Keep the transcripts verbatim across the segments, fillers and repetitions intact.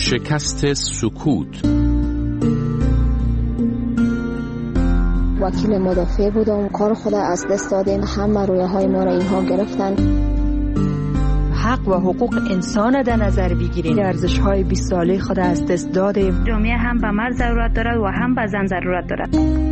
شکست سکوت. وکیل مدافع بودم، کار خود از دست دادیم، همه رویه های ما را اینها گرفتن. حق و حقوق انسان در نظر بگیریم، ارزش های بیست ساله خود از دست دادیم. جامعه هم به مرد ضرورت دارد و هم به زن ضرورت دارد.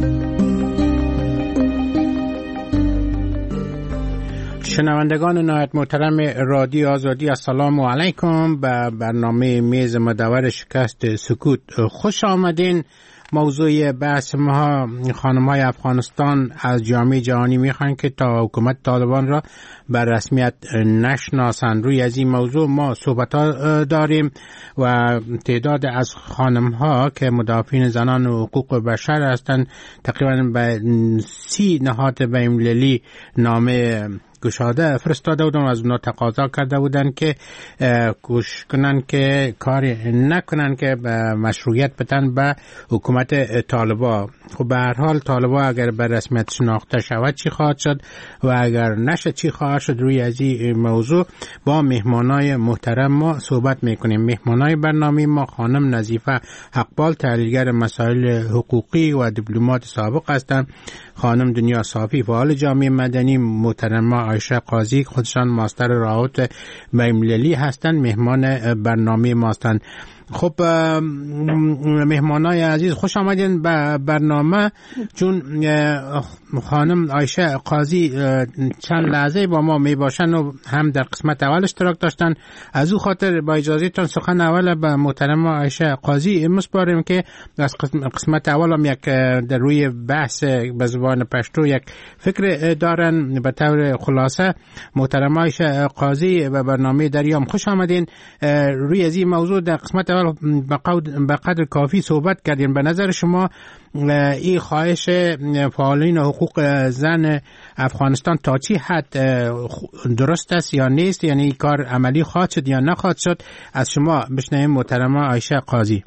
شنوندگان نهایت محترم رادیو آزادی، السلام علیکم. به برنامه میز مدور شکست سکوت خوش آمدین. موضوع بحث ما خانم‌های افغانستان از جامعه جهانی میخوان که تا حکومت طالبان را بر رسمیت نشناسند. روی از این موضوع ما صحبت داریم و تعداد از خانم‌ها که مدافعین زنان و حقوق بشر هستند تقریبا به سی نهاد بین‌المللی نامه گشاده فرستاده بودن و از اونا تقاضا کرده بودن که کوشش کنن که کاری نکنن که به مشروعیت بدن به حکومت طالبان. خب به هر حال طالبان اگر به رسمیت شناخته شود چی خواهد شد و اگر نشه چی خواهد شد؟ روی از این موضوع با مهمانای محترم ما صحبت میکنیم. مهمانای برنامه ما خانم نظیفه حقبال، تحلیلگر مسائل حقوقی و دیپلمات سابق هستند. خانم دنیا صافی، فعال جامعه مدنی. محترمه عایشه قاضی، خودشان ماستر روابط بین‌المللی هستند، مهمان برنامه ما هستند. خب مهمانای عزیز خوش آمدین به برنامه. چون خانم عایشه قاضی چند لحظه با ما می باشن و هم در قسمت اول اشتراک داشتن، از او خاطر با اجازهتون سخن اول به محترم عایشه قاضی مسپاریم که از قسمت اول هم یک در روی بحث به زبان پشتو یک فکر دارن. به طور خلاصه محترم عایشه قاضی به برنامه دریام خوش آمدین. روی از این موضوع در قسمت به قدر کافی صحبت کردیم. به نظر شما این خواهش فعالین حقوق زن افغانستان تا چی حد درست است یا نیست؟ یعنی این کار عملی خواهد شد یا نخواهد شد؟ از شما بشنویم محترمه عایشه قاضی.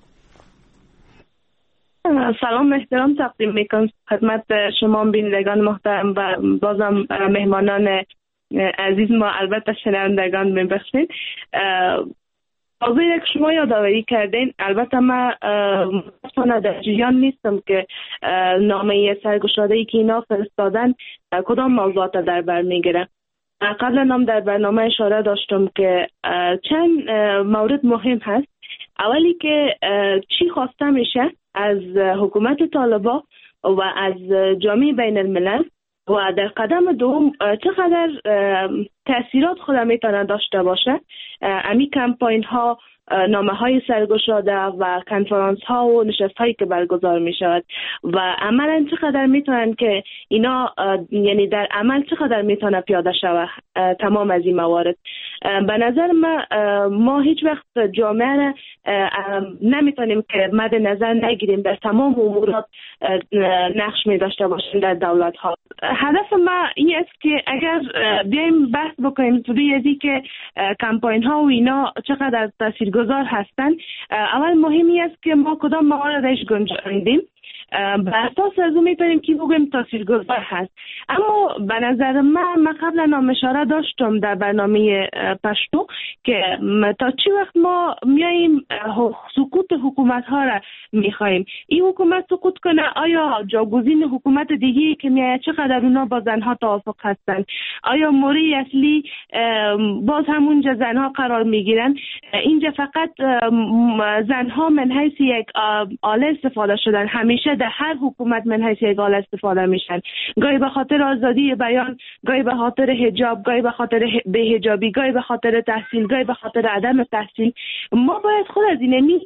سلام احترام تقدیم میکنم خدمت شما بینندگان محترم و بازم مهمانان عزیز ما، البته شنوندگان میبخشید. موضوعی که شما یادآوری کردین، البته من متاسفانه در جریان نیستم که نامه سرگشاده‌ای که اینا فرستادن کدام موضوعات در بر میگیره. قبلا هم در برنامه اشاره داشتم که چند مورد مهم هست. اولی که چی خواسته میشه از حکومت طالبان و از جامعه بین الملل، و در قدم دوم چقدر تأثیرات خود میتونه داشته باشه امی کمپاین ها، نامه های سرگشاده و کنفرانس ها و نشست هایی که برگزار می شود و عملا چقدر میتونن که اینا، یعنی در عمل چقدر میتونه پیاده شود تمام از این موارد. به نظر ما ما هیچ وقت جامعه را نمیتونیم که مد نظر نگیریم، در تمام امورات نقش می داشته باشیم در دولت ها. هدف ما این است که اگر بیایم بحث بکنیم روی ازی که کمپاین ها و اینا چقدر تاثیرگذار هستند، اول مهمی است که ما کدام مواردش گنجاندیم، به اساس از اون میتونیم که بگویم تاثیرگذار هست. اما به نظر من من قبلا هم اشاره داشتم در برنامه پشتو که تا چی وقت ما میاییم سقوط حکومت ها را میخوایم. این حکومت سقوط کنه، آیا جاگزین حکومت دیگه که میاد چقدر اونا با زنها توافق هستن؟ آیا موری اصلی باز همونجا زنها قرار میگیرن؟ اینجا فقط زنها من حیث یک آله استفاده شدن، همیشه در هر حکومت من حیث یک آله استفاده میشن، گاهی به خاطر آزادی بیان، گاهی به خاطر حجاب، گاهی به خاطر بی‌حجابی، گاهی به خاطر تحصیل، گاهی به خاطر عدم تحصیل. ما باید خود از اینمی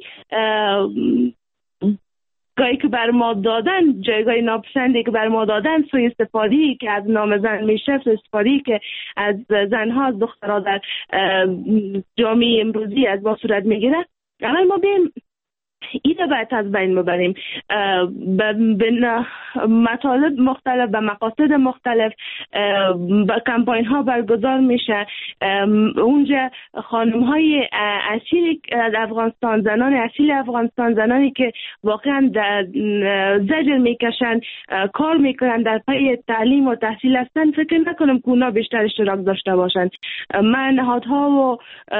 گاهی که بر ما دادن، جایگاه ناپسندی که بر ما دادن، سوء استفاده‌ای که از نام زن میشه، سوء استفاده‌ای که از زنها از دخترها در جامعه امروزی از با صورت میگیره، اما ما بیم اینو باید از بین ببریم. به مطالب مختلف، به مقاصد مختلف با کمپاین ها برگزار میشه. اونجا خانم های اصیل افغانستان، زنان اصیل افغانستان، زنانی که واقعا زجر میکشن، کار میکنن، در پی تعلیم و تحصیل هستن، فکر نکنم که اونا بیشتر اشتراک داشته باشن. من نهادها و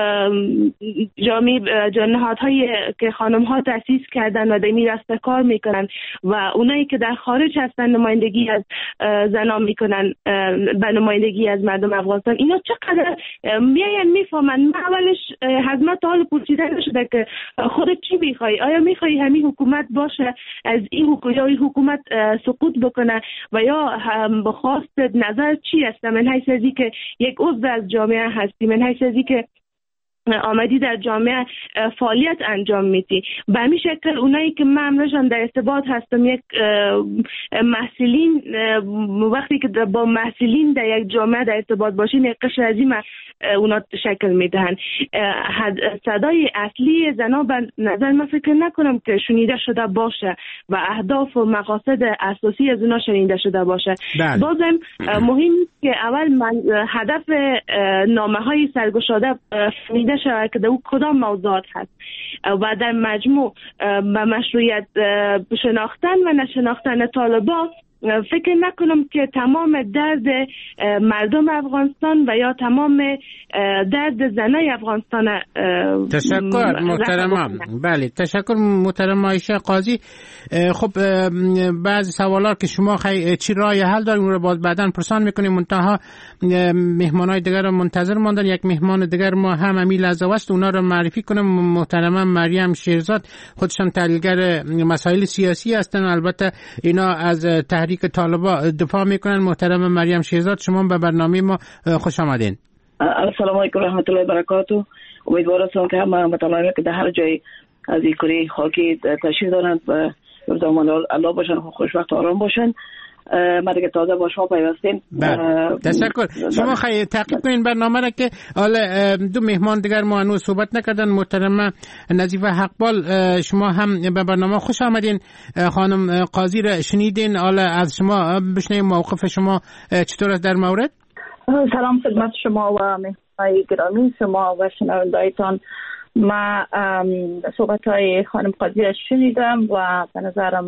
جامعه نهادهایی که خانم ها تأسیس کردن و دمی دست کار میکنن و اونایی که در خارج هستن نمایندگی از زنان میکنن به نمایندگی از مردم افغانستان، اینا چقدر میاین میفهمن. من اولش حزمت حال پرسیده نشده که خودت چی میخوای؟ آیا میخوای همین حکومت باشه از این حکومت یا این حکومت سقوط بکنه و یا هم بخواست نظر چی است؟ من حیث ازی که یک عضو از جامعه هستی، من حیث ازی که آمدی در جامعه فعالیت انجام میدی، به همین شکل اونایی که من امروزشان در ارتباط هستم، یک محصلین، وقتی که با محصلین در یک جامعه در ارتباط باشیم، یک قشر از این اونا شکل میدهن. صدای اصلی زنان به نظر من فکر نکنم که شنیده شده باشه و اهداف و مقاصد اساسی از اونا شنیده شده باشه. بله. بازم مهم که اول من هدف نامه های سرگشاده شنیده شود که در او کدام موضوعات هست و در مجموع به مشروعیت شناختن و نشناختن طالبان فکر نکنم که تمام درد مردم افغانستان و یا تمام درد زنای افغانستان. تشکر محترم. بله تشکر محترم عایشه قاضی. خب بعضی سوالات که شما خی... چی راه حل داریم رو باز بعداً پرسان میکنیم. منتها مهمانای دیگر رو منتظر ماندن. یک مهمان دیگر ما هم امی لحظه است، اونا رو معرفی کنم. محترم مریم شیرزاد، خودشان تحلیلگر مسائل سیاسی هستن، البته اینا از تحریک طالبان دفاع میکنن. محترم مریم شیرزاد، شما به برنامه ما خوش آمدین. السلام علیکم و رحمت الله و برکاته. امیدوارم که همه مطالعه که در هر جای از این کره خاکی تشریف دارند و روزمان الله باشن، خوشبخت و آرام باشن. ما دیگه تازه با شما پیوستیم. تشکر. شما خیلی تعقیب کنین برنامه را که حالا دو مهمان دیگر ما هنوز صحبت نکردن. محترم نظیفه حقبال، شما هم به برنامه خوش آمدین. خانم قاضی را شنیدین، حالا از شما بشنویم موقف شما چطور است در مورد. سلام خدمت شما و مهمانای گرامی شما و شنوندایتان. ما صحبت های خانم قاضی را شنیدم و به نظرم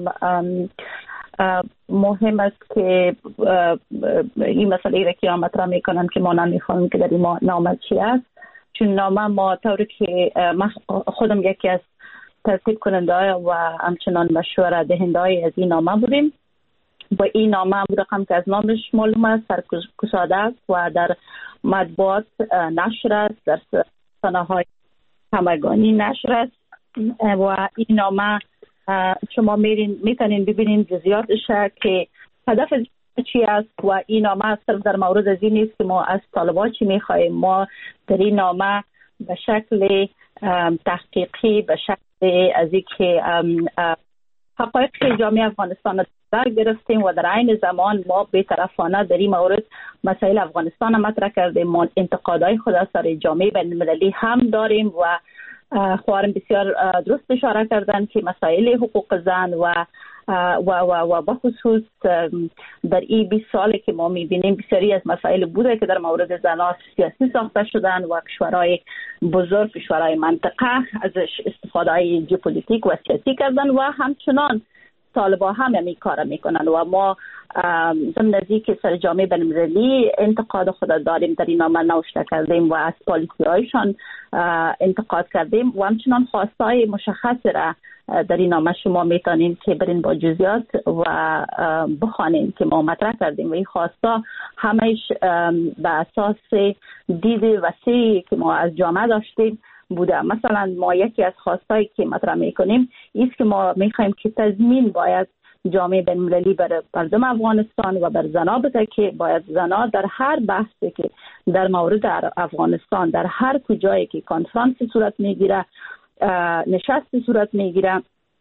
مهم است که این مسئله را که مطرح میکنم که ما نمیخوایم که در این نامه چی است، چون نامه ما طوری که من خودم یکی از ترتیب کننده و همچنان مشوره دهنده از این نامه بودیم. با این نامه رقم که از نامش معلوم است سرکشاده است و در مطبوعات نشر است، در رسانه‌های همگانی نشر است و این نامه شما میرین میتونین ببینین جزئیاتش که هدف چی است و این نامه صرف در مورد از این نیست که ما از طالبان چی میخوایم. ما در این نامه به شکل تحقیقی، به شکل از اینکه حقایق جامعه افغانستان در گرفتیم و در عین زمان ما بی‌طرفانه در این مورد مسائل افغانستان مطرح کردیم. ما انتقادهای خود از سر جامعه بین‌المللی هم داریم و خواهرم بسیار درست اشاره کردن که مسائل حقوق زن و و و و بخصوص در این بیست سالی که ما می‌بینیم بسیاری از مسائل بوده که در مورد زنان سیاسی ساخته شدن و کشورهای بزرگ، کشورهای منطقه ازش استفاده ژئوپلیتیک و سیاسی کردن و همچنان طالبان هم همین کار میکنن و ما ضمن نزدیک سر جامعه بین‌المللی انتقاد خود داریم، در این نامه نوشته کردیم و از پالیسی هایشان انتقاد کردیم و همچنان خواستای مشخص را در این نامه شما میتونین که برین با جزئیات و بخوانین که ما مطرح کردیم و این خواستا همش به اساس دید وسیعی که ما از جامعه داشتیم بوده. مثلا ما یکی از خواستایی که مطرح میکنیم ایست که ما میخوایم که تضمین باید جامعه بین‌المللی بر مردم افغانستان و بر زنا بده که باید زنا در هر بحثی که در مورد افغانستان در هر کجایی که کنفرانس صورت میگیره، نشست صورت میگیره،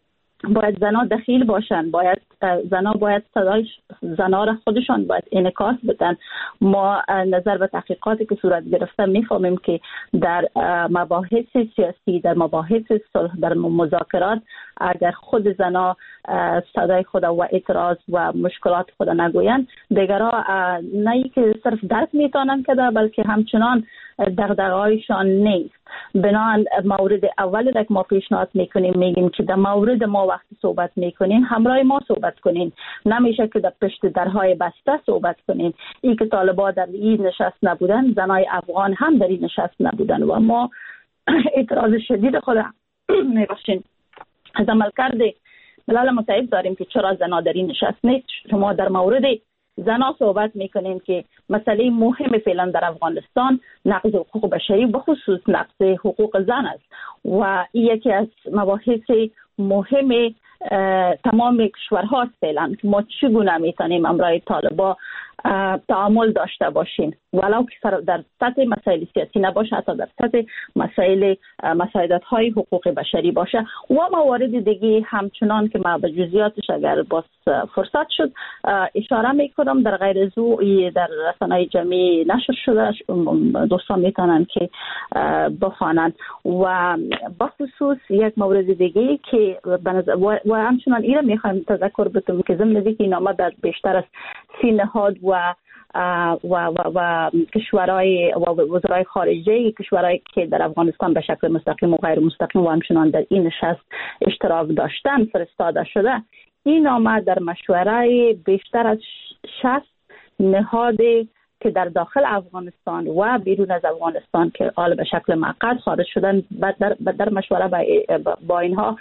باید زنا دخیل باشن، باید زنا باید صدای زنا را خودشان باید انعکاس بدن. ما نظر به تحقیقاتی که صورت گرفته میفهمیم که در مباحث سیاسی، در مباحث صلح، در مذاکرات اگر خود زنا صدای خود و اعتراض و مشکلات خود نگویند، دیگرها نه که صرف درک میتونن کده بلکه همچنان دغدغه‌هایشان نیست. بنابراین مورد اولی که ما پیشنهاد میکنیم میگیم که در مورد ما وقتی صحبت میکنین همراه ما صحبت کنین، نمیشه که در پشت درهای بسته صحبت کنین. این که طالبان در این نشست نبودن، زنای افغان هم در این نشست نبودن و ما اعتراض شدید خود میبخشین از عملکرد ملل متحد داریم که چرا زنا در این نشست نیست. شما در مورد زنا صحبت میکنین که مسئله مهم فعلا در افغانستان نقض حقوق بشری به خصوص نقض حقوق زن است و این یکی از مباحث مهم تمام کشورها فعلا که ما چگونه میتونیم امرای طالبان تعامل داشته باشیم، ولو که در سطح مسائل سیاسی نباشه، حتی در سطح مسائل مساعدت های حقوق بشری باشه. و موارد دیگه همچنان که ما به جزئیاتش اگر باز فرصت شد اشاره میکنم، در غیر زو در رسانه‌های جمعی نشر شده، دوستان میتونن که بخوانن. و بخصوص یک مورد دیگه که و, و همچنان این را میخوایم تذکر بدم که ضمن دیگه این آمد در بیشتر از سی نهاد و و و و کشورهای و وزرای خارجه کشورهایی که در افغانستان به شکل مستقیم و غیر مستقیم و همچنان در این نشست اشتراک داشتن فرستاده شده. این آمد در مشوره بیشتر از شصت نهاد که در داخل افغانستان و بیرون از افغانستان که حال به شکل موقت خارج شدن در, در مشوره با اینها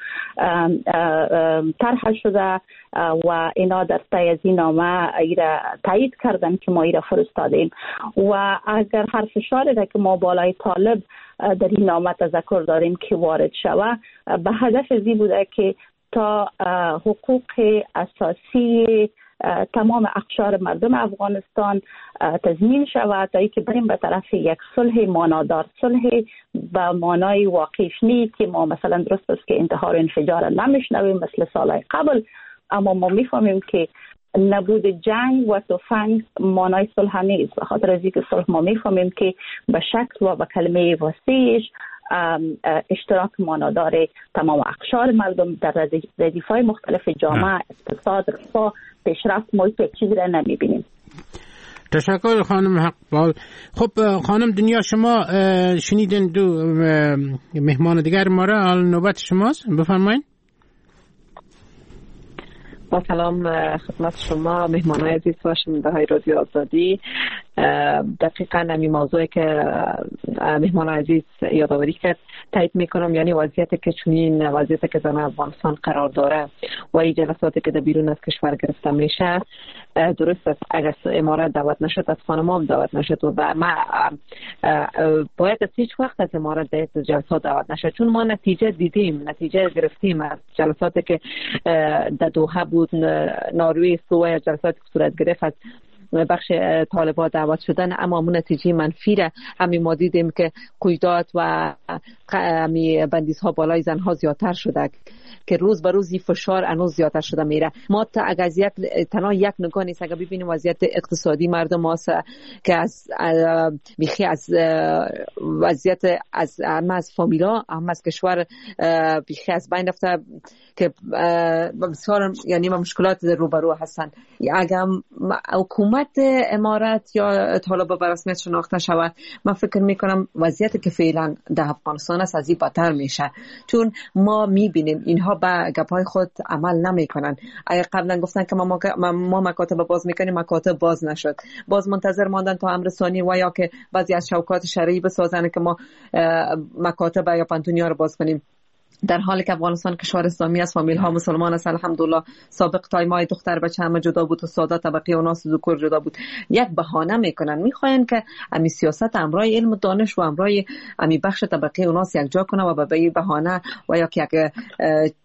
طرح شده و اینا در تایید نامه ایره تایید کردن که ما ایره فرستادیم. و اگر هر فشاری که ما بالای طالب در این نامه تذکر داریم که وارد شود، به هدف ازی بوده که تا حقوق اساسی تمام اقشار مردم افغانستان تضمین شود تا اینکه بریم به طرف یک صلح معنادار، صلح به معنای واقعیش نیست که ما مثلا درست است که انتحار و انفجار نمیشنویم مثل سالهای قبل، اما ما میفهمیم که نبود جنگ و تفنگ معنای صلح نیست. به خاطر از اینکه صلح ما میفهمیم که به شکل و به کلمه وسیعش اشتراک معنادار تمام اقشار مردم در ردیف‌های مختلف جامعه، اقتصاد، رفاه، پیشرفت، ما یک چیزی را نمیبینیم. تشکر خانم حقبال. خب خانم دنیا، شما شنیدین دو مهمان دیگر ما را، حال نوبت شماست، بفرمایید. با سلام خدمت شما مهمانای عزیز و شنونده های رادیو آزادی. دقیقاً همین موضوعی که مهمان عزیز یادآوری کرد تایید میکنم، یعنی وضعیتی که چنین وضعیتی که در افغانستان قرار داره و این جلساتی که در بیرون از کشور گرفته میشه، درست است اگر امارات دعوت نشد از پاناما هم دعوت نشد و ما باید از هیچ وقت از امارات در جلسات دعوت نشد، چون ما نتیجه دیدیم، نتیجه گرفتیم از جلساتی که در دوحه بود، ناروی، سوئد، جلساتی که صورت گرفت از بخش طالبان دعوت شدن، اما همون نتیجه منفی را همین ما دیدیم که قیودات و همین بندیزها بالای زنها زیادتر شده که روز به روز فشار انوز زیادتر شده میره. ما تا اگر از یک تنها یک نگاه نیست، اگر ببینیم وضعیت اقتصادی مردم هاست که از میخی از وضعیت از هم از فامیلا هم از کشور بیخی از بین رفته که بسیار یعنی مشکلات روبرو هستن. اگر حکومت امارات یا طالبان به رسمیت شناخته شود، من فکر میکنم وضعیتی که فعلا در افغانستان است از این بدتر میشه، چون ما میبینیم اینها به گپای خود عمل نمیکنن. اگر قبلا گفتن که ما ما مکاتب باز میکنیم، مکاتب باز نشد، باز منتظر ماندن تا امر ثانی و یا که بعضی از شوکات شرعی بسازن که ما مکاتب یا پانتونیا رو باز کنیم، در حالی که افغانستان کشور اسلامی است، فامیل ها مسلمان است الحمدلله. سابق تایمای دختر بچه همه جدا بود و ساده طبقه و ناس ذکور جدا بود. یک بهانه میکنن، میخواین که امی سیاست امرای علم و دانش و امرای امی بخش طبقه و ناس یک جا کنه و به این بهانه و یا که یک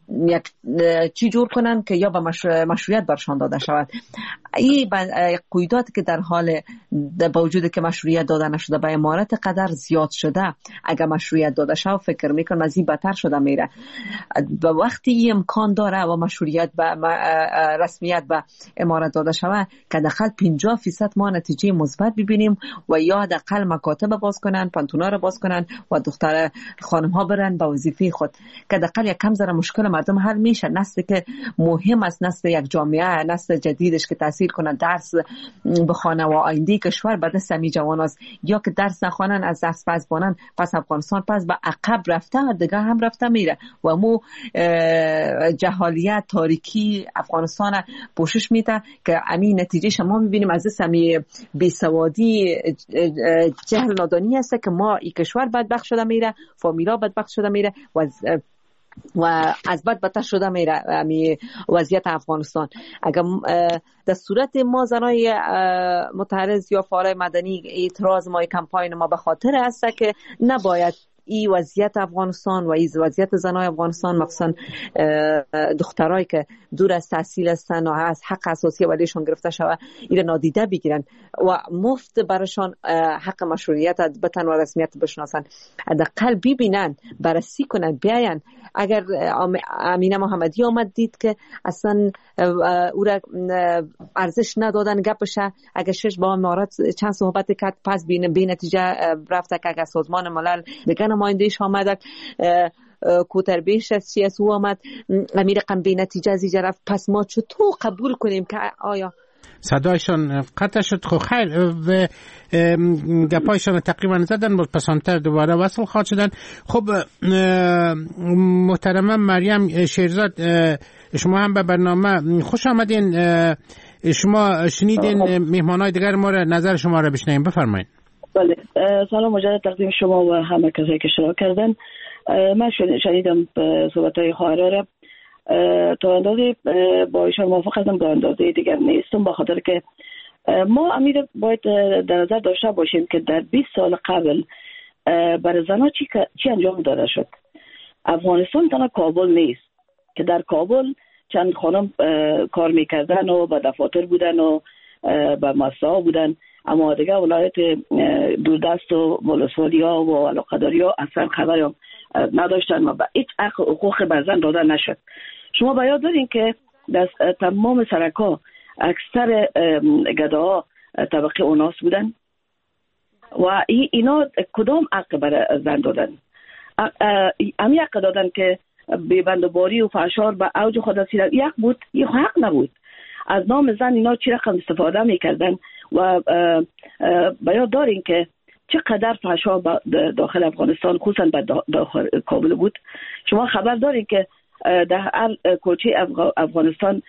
یک چی جور کنن که یا به مشروعیت برشان داده شود. این قیوداتی که در حال با وجود که مشروعیت داده نشده به امارت قدر زیاد شده، اگر مشروعیت داده شود فکر میکنم از این بدتر شده میره. و وقتی این امکان داره و مشروعیت به رسمیت به امارت داده شود که داخل پنجاه فیصد ما نتیجه مثبت ببینیم و یا حداقل مکاتب باز کنن، پانتونا رو باز کنن و دختر خانم ها برن به وظیفه خود که داخل یک کم ذره مشکل مردم حل میشه. نسل که مهم است، نسل یک جامعه، نسل جدیدش که تحصیل کنن، درس بخوانه و آینده کشور به دست می جوان است. یا که درس نخوانن از درس پس بانن، پس افغانستان پس به عقب رفته دیگه هم رفته میره و مو جهالیت تاریکی افغانستان پوشش میده که همین نتیجه شما میبینیم از سمی بیسوادی جهل نادانی است که ما این کشور بدبخت شده میره، فامیلا بدبخت شده میره و و از بد بدتر شده میره وضعیت افغانستان. اگر در صورت ما زنای متحرز یا فعال مدنی اعتراض ما کمپاین ما به خاطر است که نباید این وضعیت افغانستان و این وضعیت زنای افغانستان مخصوصا دخترایی که دور از تحصیل هستن و از حق اساسی ولیشون گرفته شود این نادیده بگیرن و مفت برشان حق مشروعیت بتن و رسمیت بشناسن. حداقل ببینن، بررسی کنن، بیاین. اگر امینه محمدی آمد دید که اصلا او را ارزش ندادن گپشه، اگر شش با امارات چند صحبت کرد پس بین بی نتیجه رفته که اگر سازمان ملل دیگه نمایندهش آمد کوتر بیش از سی اس او آمد امیر رقم بی نتیجه از اینجا رفت، پس ما چطور قبول کنیم که آیا صدایشان قطع شد؟ خب خیر و گپایشان تقریبا زدن بود، پسانتر دوباره وصل خواهد شدن. خب محترمه مریم شیرزاد، شما هم به برنامه خوش آمدین. شما شنیدین مهمانای دیگر ما را، نظر شما را بشنویم، بفرمایید. بله، سلام مجدد تقدیم شما و همه کسایی که شرکت کردن. من شنیدم صحبت‌های خواهرا را، تا اندازه با ایشان موافق هستم، تا اندازه دیگر نیستم، با خاطر که ما امیر باید در نظر داشته باشیم که در بیست سال قبل برای زنها چی, چی انجام داده شد. افغانستان تنها کابل نیست که در کابل چند خانم کار میکردن و به دفاتر بودن و به مؤسسه‌ها بودن، اما دیگه ولایت دوردست و ولسوالی ها و علاقه‌داری ها اصلا خبری هم نداشتن و به هیچ حقوق بر زن داده نشد. شما به یاد دارین که در تمام سرک‌ها اکثر گداها طبقه اوناس بودن و اینا کدام حق بر زن دادن؟ امی حق دادن که بیبندوباری و فحشار به اوج خود رسیدن، یک بود، یک حق نبود. از نام زن اینا چی رقم استفاده میکردن و به یاد دارین که چقدر فحشا داخل افغانستان خصوصا داخل کابل بود. شما خبر دارین که در هر کوچه افغانستان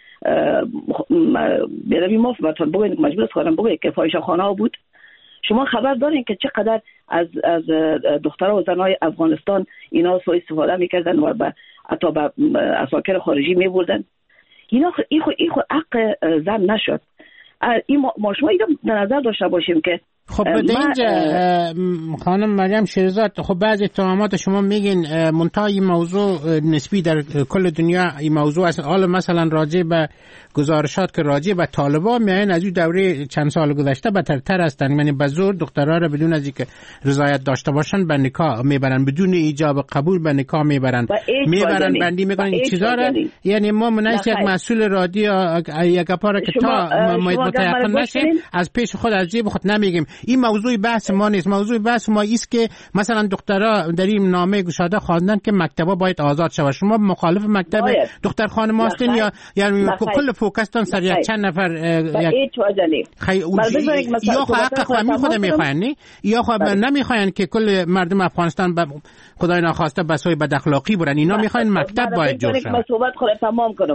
بیرمی مفت براتون بگوین، مجبور است خانم بگوین که فاحشه خانه ها بود. شما خبر دارین که چقدر از از دخترها و زنهای افغانستان اینا سوء استفاده میکردن و به حتی به اساکر خارجی میبردن. اینا این خو این خو حق زن نشد. این ما شما اینو در نظر داشته باشیم که خب به اینجا خانم مریم شیرزاد، خب بعضی اتهامات شما میگین منتها این موضوع نسبی در کل دنیا این موضوع است. حالا مثلا راجع به گزارشات که راجع به طالبان میاین از این دوره چند سال گذشته بدتر هستن، یعنی به زور دخترها را بدون از اینکه رضایت داشته باشن به نکاح میبرن، بدون ایجاب قبول به نکاح میبرن میبرن بندی میکنن این چیزا را. یعنی ما منیس یک مسئول رادیو یک گپاره که تا متيقن نشیم از پیش خود از جیب خود نمیگیم. این موضوع بحث ما نیست. موضوع بحث ما است که مثلا دخترها در این نامه گشاده خواندن که مکتبا باید آزاد شود. شما مخالف مکتب دختر خانم هستین یا یعنی کل فوکستان سر یک چند نفر هیچ وجه نیست. یا خو حق خواهی خود میخواین نی یا خو نمیخواین که کل مردم افغانستان خدای ناخواسته بسوی بد اخلاقی برن. اینا میخواین مکتب باید جور شود. صحبت خود تمام کنم.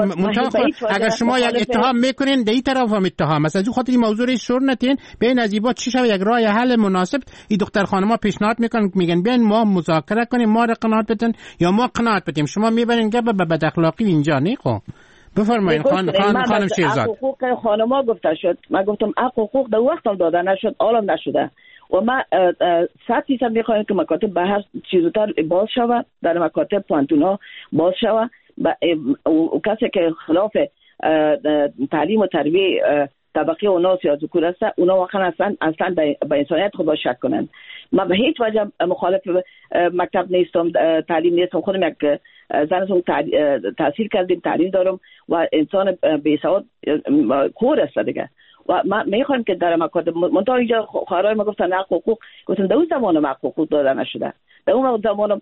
اگر شما یک اتهام میکنین در این طرف هم اتهام است، از خاطر این موضوع رو شور نتین بین از ایبا چی شود یک راه حل مناسب. این دختر خانم‌ها پیشنهاد میکنن میگن بیاین ما مذاکره کنیم، ما را قناعت بدن یا ما قناعت بدیم. شما میبرین که به بد اخلاقی اینجا نه. خب بفرمایید خانم خانم خانم شیرزاد. حقوق خانم‌ها گفته شد، من گفتم حقوق در وقت داده نشد، حالا نشده و ما صد فیصد میخوایم که مکاتب به هر چیزتر باز شود، در مکاتب پانتونا باز شود. و کسی که خلاف تعلیم و تربیه طبقه اوناس یا ذکور است، اونا واقعا اصلا اصلا به انسانیت خود شک کنن. من به هیچ وجه مخالف مکتب نیستم، تعلیم نیستم. خودم یک زنتون تحصیل کردیم، تعلیم دارم و انسان بی‌سواد کور است دیگه. و ما میخوایم که در مکاتب منطقه اینجا خواهرای ما گفتن حق حقوق، گفتن در اون زمان حق حقوق داده نشده. در اون زمان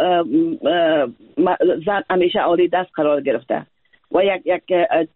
زن همیشه عالی دست قرار گرفته و یک یک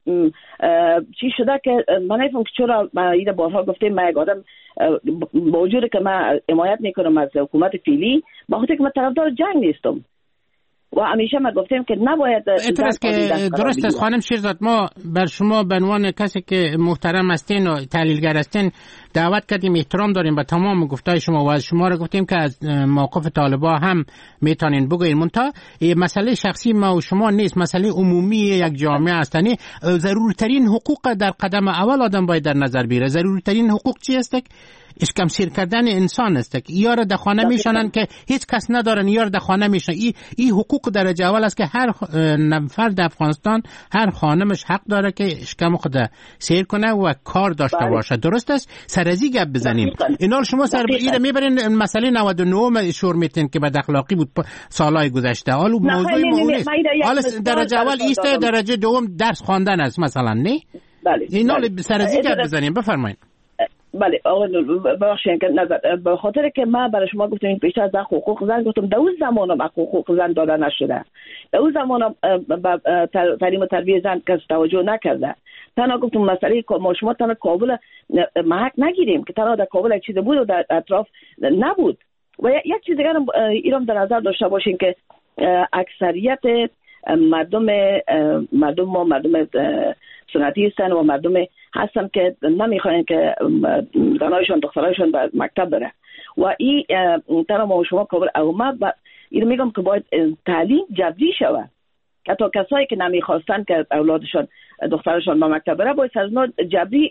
چی شده که من نفهم که چرا ما این بارها گفتیم ما یک آدم با وجود که من حمایت میکنم از حکومت فعلی، با خاطر که من طرفدار جنگ نیستم و همیشه ما گفتیم که نباید اعتراض که درست است خانم شیرزاد. ما بر شما به عنوان کسی که محترم هستین و تحلیلگر هستین دعوت کردیم، احترام داریم به تمام گفتای شما و از شما را گفتیم که از موقف طالبان هم میتونین بگوین. منتها مسئله شخصی ما و شما نیست، مسئله عمومی یک جامعه هستنی. ضروری ترین حقوق در قدم اول آدم باید در نظر بگیره. ضروری ترین حقوق چی است؟ اشکم سیر کردن انسان است که یار در خانه میشنن که هیچ کس ندارن، یار در خانه میشن. این ای حقوق درجه اول است که هر نفر در افغانستان، هر خانمش حق داره که اشکم خود سیر کنه و کار داشته بله. باشه. درست است؟ سرازی گپ بزنیم. اینا شما سر ایره میبرین مسئله نود و نه شور میتین که بد اخلاقی بود سالهای گذشته. حالا موضوع مهم نیست. حالا درجه اول ایست، درجه دوم درس خواندن است مثلا، نه؟ بله. اینا سرازی گپ بزنیم. بفرمایید. بله آقا ببخشید که نظر به خاطر که من برای شما گفتم بیشتر از حقوق زن گفتم در اون زمان هم حقوق زن داده نشده. در اون زمان هم تعلیم و تربیه زن کس توجه نکرده. تنها گفتم مسئله ما شما تنها کابل محک نگیریم که تنها در کابل یک چیز بود و در اطراف نبود. و یک چیز دیگر ایران در نظر داشته باشین که اکثریت مردم مردم ما مردم سنتی هستن و مردم هستن که نمیخواین که زنایشون دخترایشون به مکتب بره و این تنها ما شما کابل اومد و این میگم که باید تعلیم جبری شود. حتی کسایی که نمیخواستن که اولادشون دخترشون به مکتب بره باید سرزنا جبری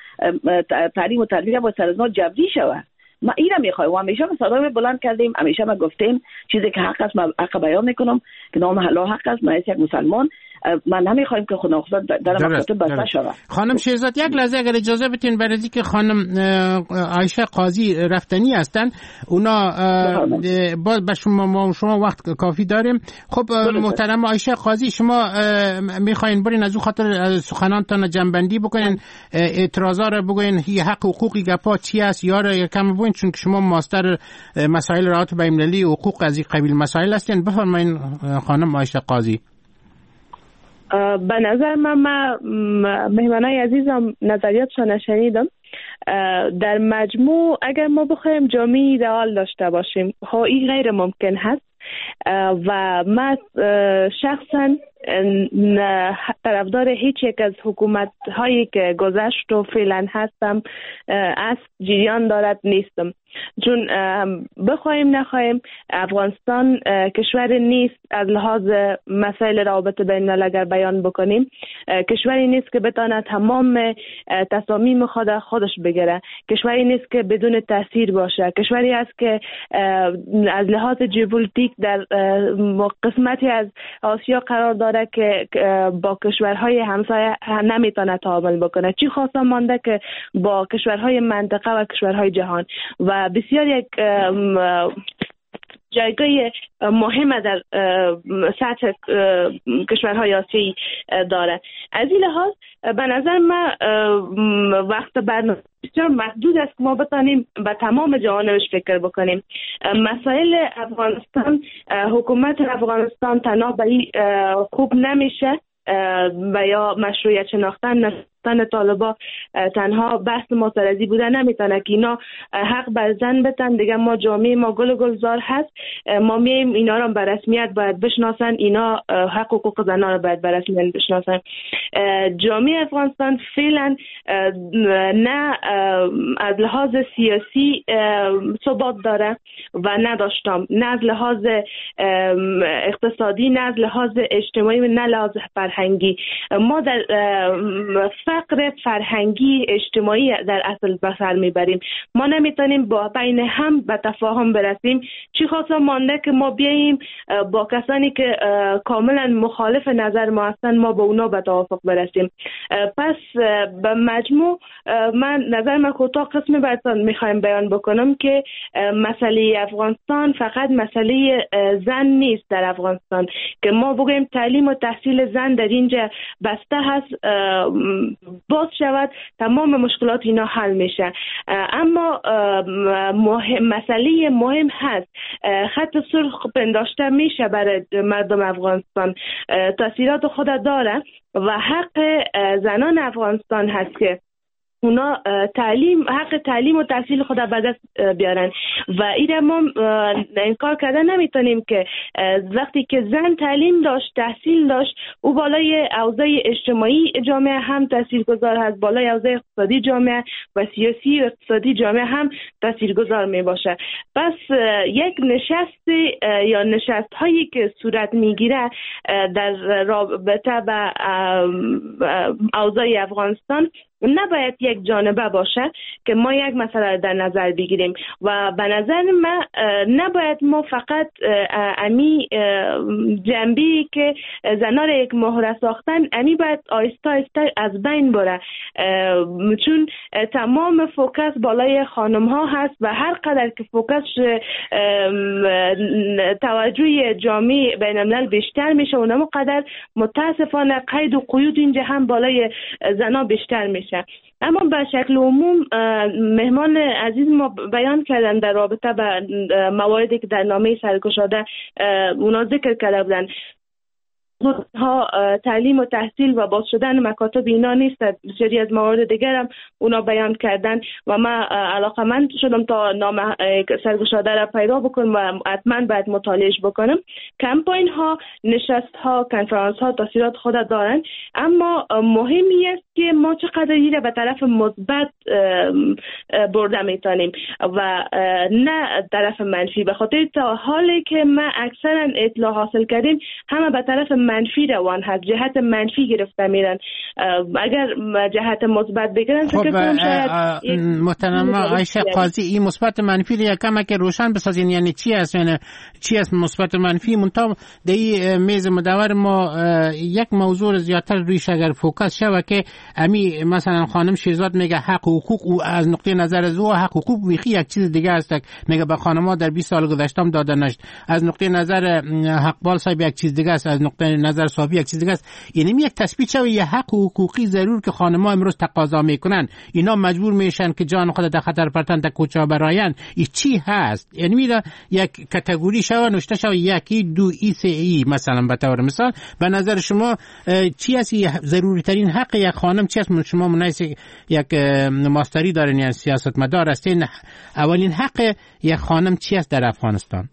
تعلیم و تربیه باید سرزنا جبری شود. ما اینا میخوایم و همیشه ما صدای بلند کردیم، همیشه ما گفتیم چیزی که حق است ما حق بیان میکنم که نام حلال حق است. ما یک مسلمان ما نمیخوایم که خودناخواسته در مکاتب بسته شود. خانم شیرزاد یک لحظه اگر اجازه بدین، برای اینکه خانم عایشه قاضی رفتنی هستن، اونا با شما ما شما وقت کافی داریم. خب محترم عایشه قاضی، شما میخواین برین از اون خاطر سخنانتان جنبندی بکنین، اعتراضا رو بگوین، حق حقوقی گپا چی است یا یکم بگوین، چون که شما ماستر مسائل روابط بین‌المللی حقوق از این قبیل مسائل هستین. بفرمایین خانم عایشه قاضی. به نظر من ما مهمانای عزیزم نظریاتشان شنیدم. در مجموع اگر ما بخوایم جامعه ایدئال داشته باشیم ها این غیر ممکن هست و ما شخصا طرفدار هیچ یک از حکومت هایی که گذشت و فعلا هستم از جریان دارد نیستم، چون بخوایم نخوایم افغانستان کشور نیست از لحاظ مسائل روابط بین الملل اگر بیان بکنیم، کشوری نیست که بتانه تمام تصامیم خود خودش بگیره، کشوری نیست که بدون تاثیر باشه، کشوری است که از لحاظ ژئوپلیتیک در قسمتی از آسیا قرار داره که با کشورهای همسایه نمیتونه تعامل بکنه، چی خاصه مانده که با کشورهای منطقه و کشورهای جهان و بسیار یک جایگاه مهم در سطح کشورهای آسیایی داره. از این لحاظ به نظر من وقت برنامه بسیار محدود است که ما بتانیم به تمام جوانبش فکر بکنیم. مسائل افغانستان، حکومت افغانستان تنها به این خوب نمیشه و یا مشروعیت شناختن نشستن طالبا تنها بحث معترضی بودن نمیتونه که اینا حق بر زن بتن دیگه. ما جامعه ما گل و گلزار هست، ما میم اینا رو به رسمیت باید بشناسن، اینا حق و حقوق زنان رو باید به رسمیت بشناسن. جامعه افغانستان فعلا نه از لحاظ سیاسی ثبات داره و نداشتم، نه از لحاظ اقتصادی، نه از لحاظ اجتماعی و نه لحاظ فرهنگی. ما در فقر فرهنگی اجتماعی در اصل به سر میبریم. ما نمیتونیم با بین هم به تفاهم برسیم. چی خاصا مانده که ما بیاییم با کسانی که کاملا مخالف نظر ما هستند ما با اونا به توافق برسیم. پس به مجموع من نظر من کوتاه قسم براتون میخوایم بیان بکنم که مسئله افغانستان فقط مسئله زن نیست. در افغانستان که ما بگوییم تعلیم و تحصیل زن در اینجا بسته هست باز شود تمام مشکلات اینا حل میشه. اما مهم مسئله مهم هست خط سرخ پنداشته میشه برای مردم افغانستان، تاثیرات خود داره و حق زنان افغانستان هست که اونا تعلیم حق تعلیم و تحصیل خود به دست بیارن و این ما انکار کردن نمیتونیم که وقتی که زن تعلیم داشت تحصیل داشت او بالای اوضاع اجتماعی جامعه هم تاثیرگذار هست، بالای اوضاع اقتصادی جامعه و سیاسی و اقتصادی جامعه هم تاثیرگذار می باشه. پس یک نشست یا نشست هایی که صورت میگیره در رابطه با اوضاع افغانستان نباید یک جانبه باشه که ما یک مسئله در نظر بگیریم و به نظر من نباید ما فقط امی جنبی که زنان یک مهره ساختن امی باید آیسته آیسته از بین بره، چون تمام فوکس بالای خانم ها هست و هر قدر که فوکس توجه جامعه بین الملل بیشتر میشه اونم قدر متاسفانه قید و قیود اینجا هم بالای زنا بیشتر میشه. اما به شکل عموم مهمان عزیز ما بیان کردن در رابطه با مواردی که در نامه سرگشاده اونا ذکر کرده بودن ها تعلیم و تحصیل و باز شدن مکاتب اینا نیست، بسیاری از موارد دیگر هم اونا بیان کردن و من علاقمند شدم تا نام سرگشاده را پیدا بکنم و حتما باید مطالعهش بکنم. کمپاین ها، نشست ها، کنفرانس ها تاثیرات خود دارن، اما مهمی است که ما چقدر این به طرف مثبت برده میتونیم و نه طرف منفی. به خاطر تا حالی که ما اکثرا اطلاع حاصل کردیم همه به طرف منفی روان هست، جهت منفی گرفته میرن. اگر جهت مثبت بگیرن خب محترم عایشه قاضی این مثبت منفی رو یکم که روشن بسازین، یعنی چی است؟ یعنی چی است مثبت منفی؟ منتها در این میز مدور ما یک موضوع زیادتر رویش اگر فوکس شوه که امی مثلا خانم شیرزاد میگه حق و حقوق او از نقطه نظر از او حق و حقوق بیخی یک چیز دیگه است، میگه به خانم‌ها در بیست سال گذشته داده نشد. از نقطه نظر حقبال صاحب یک چیز دیگه است، از نقطه نظر صافی یک چیز دیگه است. یعنی یک تثبیت شوه یه حق و حقوقی ضرور که خانم‌ها امروز تقاضا میکنن، اینا مجبور میشن که جان خود در خطر پرتن در کوچه براین. این چی هست؟ یعنی میره یک کاتگوری شوه نوشته شوه یکی دو ای سه ای مثلا به طور مثال. به نظر شما چی است ضروری ترین حق یک خانم؟ چی است؟ شما مناسب یک ماستری دارین یا سیاستمدار هستین، اولین حق یک خانم چی است در افغانستان؟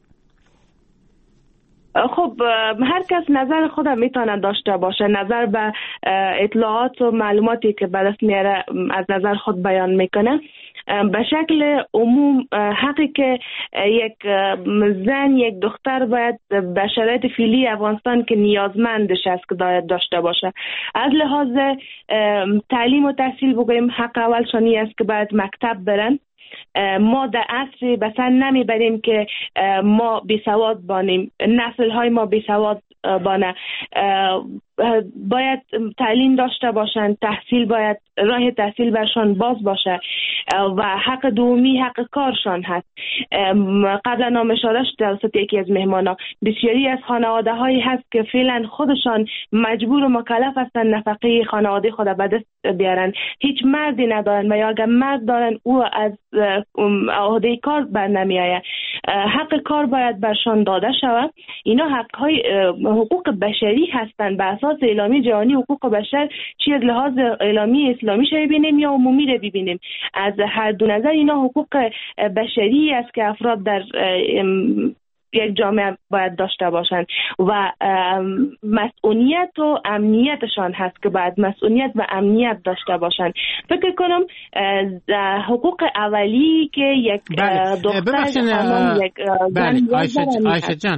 خب هر کس نظر خودم میتونه داشته باشه، نظر به اطلاعات و معلوماتی که به دست میاره از نظر خود بیان میکنه. به شکل عموم حقی که یک زن یک دختر باید به شرایط فعلی افغانستان که نیازمندش است که باید داشته باشه. از لحاظ تعلیم و تحصیل بگویم حق اولشانی است که باید مکتب برن. ما در عصر بسن نمیبریم که ما بی سواد بانیم، نسل های ما بی سواد بانه. باید تعلیم داشته باشن، تحصیل باید راه تحصیل برشان باز باشه و حق دومی حق کارشان هست. قبلا نام اشاره شد توسط یکی از مهمانا بسیاری از خانواده هایی هست که فعلا خودشان مجبور و مکلف هستن نفقه خانواده خود به دست بیارن، هیچ مردی ندارن و یا اگر مرد دارن او از عهده کار بر نمی آید. حق کار باید برشان داده شود. اینا حق های حقوق بشری هستند به اساس اعلامیه جهانی حقوق بشر، چی از لحاظ اعلامیه اسلامی شو ببینیم یا عمومی رو ببینیم. از هر دو نظر اینا حقوق بشری است که افراد در یک جامعه باید داشته باشند و مسئولیت و امنیتشان هست که باید مسئولیت و امنیت داشته باشند. فکر کنم حقوق اولی که یک دختر بله. یک بله. عایشه جان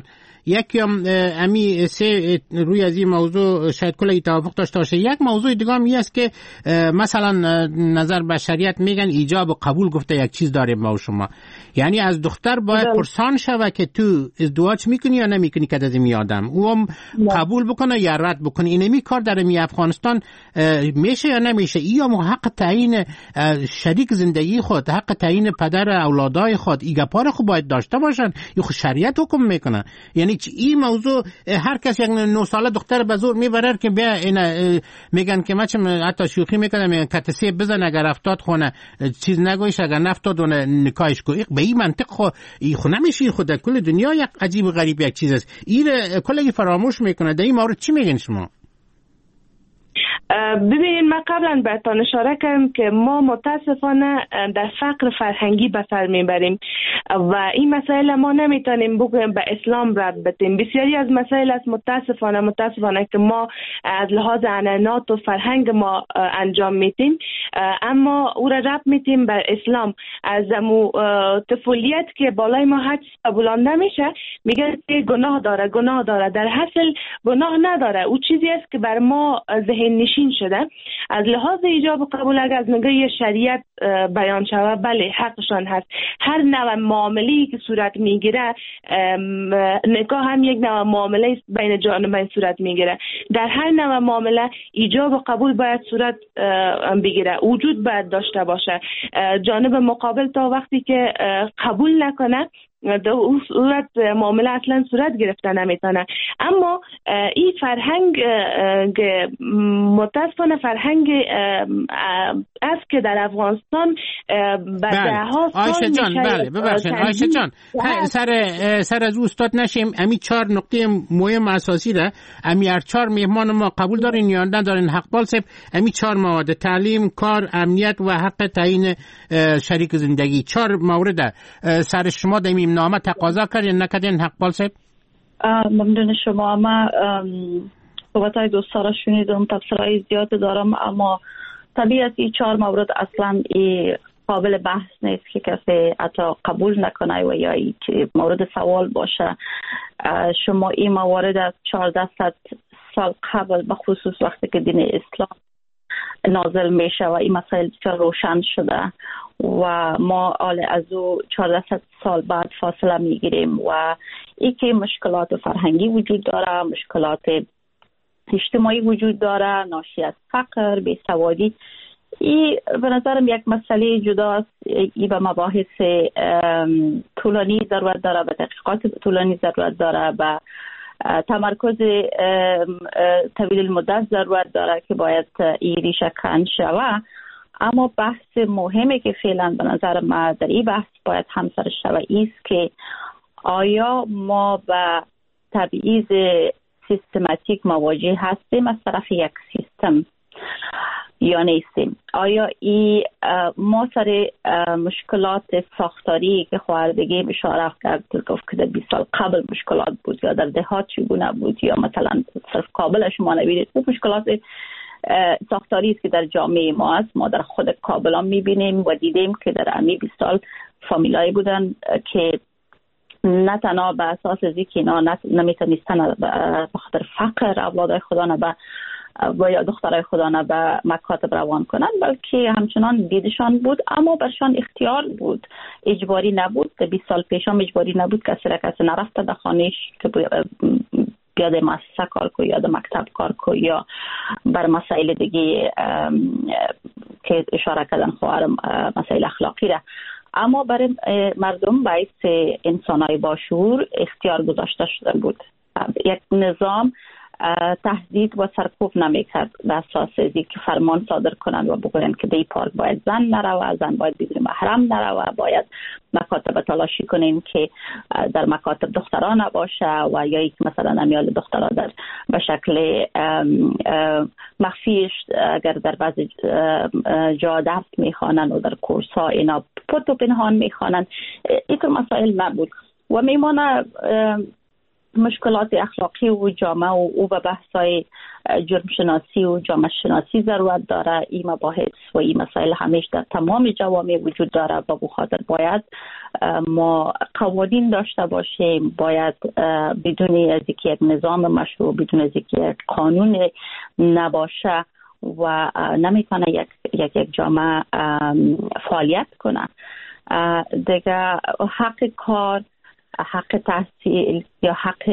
یکی هم امی سه روی از این موضوع شاید کلی توافق داشته باشه. یک موضوع دیگه هم است که مثلا نظر بشریت میگن ایجاب و قبول گفته یک چیز داریم ما و شما، یعنی از دختر باید پرسان شوه که تو ازدواج میکنی یا نمیکنی که از این آدم او هم قبول بکنه یا رد بکنه. اینمی کار در می افغانستان میشه یا نمیشه؟ یا حق تعیین شریک زندگی خود، حق تعیین پدر اولادای خود، ایگه پار خود باید داشته باشن یا خود شریعت حکم میکنه؟ یعنی این موضوع هر کس یک نه ساله دختر به زور میبرر که بیا اینا میگن که ما چم حتی شوخی میکنه میگن کتسی بزن اگر افتاد خونه چیز نگویش، اگر نفتاد اون نکاحش کو. به این منطق خو ای خو نمیشه. خود در کل دنیا یک عجیب و غریب یک چیز است. این کلی فراموش میکنه. در این مورد چی میگین شما؟ ببینید من قبلا بهتان اشاره کردم که ما متاسفانه در فقر فرهنگی به سر میبریم و این مسائل ما نمیتونیم بگویم به اسلام رد بدیم. بسیاری از مسائل است متاسفانه متاسفانه که ما از لحاظ عنعنات و فرهنگ ما انجام میدیم، اما او را رد میدیم به اسلام. از امو طفولیت که بالای ما حد قبولان نمیشه میگن که گناه داره گناه داره، در حاصل گناه نداره. او چیزی است که بر ما ذهن نشین شده. از لحاظ ایجاب و قبول اگر از نگاه شریعت بیان شود بله حقشان هست. هر نوع معامله‌ای که صورت میگیره، نکاح هم یک نوع معامله بین جانبین صورت میگیره. در هر نوع معامله ایجاب و قبول باید صورت بگیره، وجود باید داشته باشه. جانب مقابل تا وقتی که قبول نکنه در اون صورت معامله اصلا صورت گرفته نمیتونه. اما این فرهنگ متاسفانه فرهنگ است که در افغانستان بعد ها آیشه جان بله ببخشید آیشه جان سر سر از استاد نشیم. امی چهار نقطه مهم اساسی را امی هر چهار مهمان ما قبول دارین یا ندارین؟ حق بالسب امی چهار مواد: تعلیم، کار، امنیت و حق تعیین شریک زندگی. چهار مورد سر شما دمیم نامه تقاضا کردین نکردین حق بالسب؟ ممنون شما. ما صحبت‌های دوستا را شنیدم، تفسیرهای زیاد دارم، اما طبیعت این چهار مورد اصلا ای قابل بحث نیست که کسی حتی قبول نکنه و یا ای که مورد سوال باشه. شما این موارد از چهارده سال قبل به خصوص وقتی که دین اسلام نازل میشه و این مسائل بسیار روشن شده و ما آل از او چهارده سال بعد فاصله میگیریم و ای که مشکلات فرهنگی وجود داره، مشکلات اجتماعی وجود داره، ناشی از فقر، بیسوادی. این به نظرم یک مسئله جداست. این به مباحث طولانی ضرورت داره، به تحقیقات طولانی ضرورت داره، به تمرکز طویل المدت ضرورت داره که باید این ریشه کن شوه. اما بحث مهمی که فعلا به نظر من در این بحث باید همسر شوه ایست که آیا ما به تبعیض سیستماتیک مواجه هستیم از طرف یک سیستم یا نیستیم؟ آیا ای ما سر مشکلات ساختاری که خواهردگی اشاره کرد گفت که در بیست سال قبل مشکلات بود یا در دهات چگونه بود یا مثلا صرف کابل شما نبینید، اون مشکلات ساختاری است که در جامعه ما است. ما در خود کابل هم میبینیم و دیدیم که در امی بیست سال فامیلایی بودن که نه تنها به اساس از اینکه اینا نمیتونستن به خاطر فقر اولادای خدا نه به و یا دخترای خدا نه به مکاتب روان کنن، بلکه همچنان دیدشان بود اما برشان اختیار بود، اجباری نبود. بیست سال پیش هم اجباری نبود کسی را کسی نرفته به خانهش که بیاد مؤسسه کار کو یا مکتب کار کو یا بر مسائل دیگه که اشاره کردن خواهرم مسائل اخلاقی را. اما برای مردم باعث انسانای باشعور اختیار گذاشته شده بود. یک نظام تهدید و سرکوب نمیکرد به اساس اینکه که فرمان صادر کنند و بگویند که دی پارک باید زن نروه، زن باید بدون محرم نروه، باید مکاتب تلاشی کنیم که در مکاتب دختران نباشه و یا یک مثلا امیال دختران در به شکل مخفیش اگر در بعض جا درس میخوانند و در کورس ها اینا پت و پنهان میخوانند. اینطور مسائل نبود و میمانه مشکلات اخلاقی و جامعه و او به بحث‌های جرم شناسی و جامعه شناسی ضرورت داره. این مباحث و این مسائل همیشه در تمام جوامع وجود داره. به خاطر باید ما قوانین داشته باشیم، باید بدون از اینکه یک نظام مشروع، بدون از اینکه یک قانون نباشه و نمیتونه یک یک یک جامعه فعالیت کنه. دیگه حق کار، حق تحصیل یا حق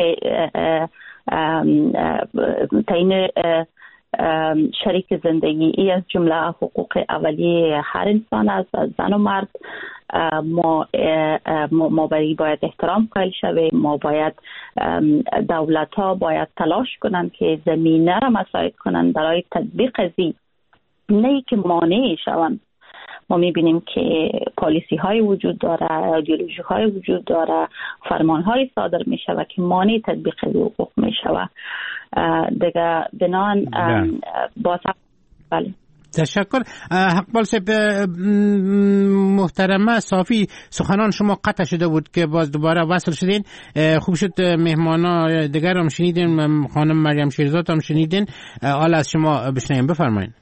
تعیین شریک زندگی، ای از جمله حقوق اولیه هر انسان است، زن و مرد. ما ما باید احترام قائل شویم. ما باید دولت ها باید تلاش کنند که زمینه را مساعد کنند برای تطبیق ازی، نه که مانع شوند. ما میبینیم که پالیسی های وجود داره، ایدئولوژی های وجود داره، فرمان های صادر میشه و که مانع تطبیق حقوق میشه. دیگه بنان با بله. تشکر. حقبال صاحب محترمه صافی، سخنان شما قطع شده بود که باز دوباره وصل شدین. خوب شد مهمانا دیگر هم شنیدین، خانم مریم شیرزاد هم شنیدین. حالا از شما بشنویم، بفرمایید.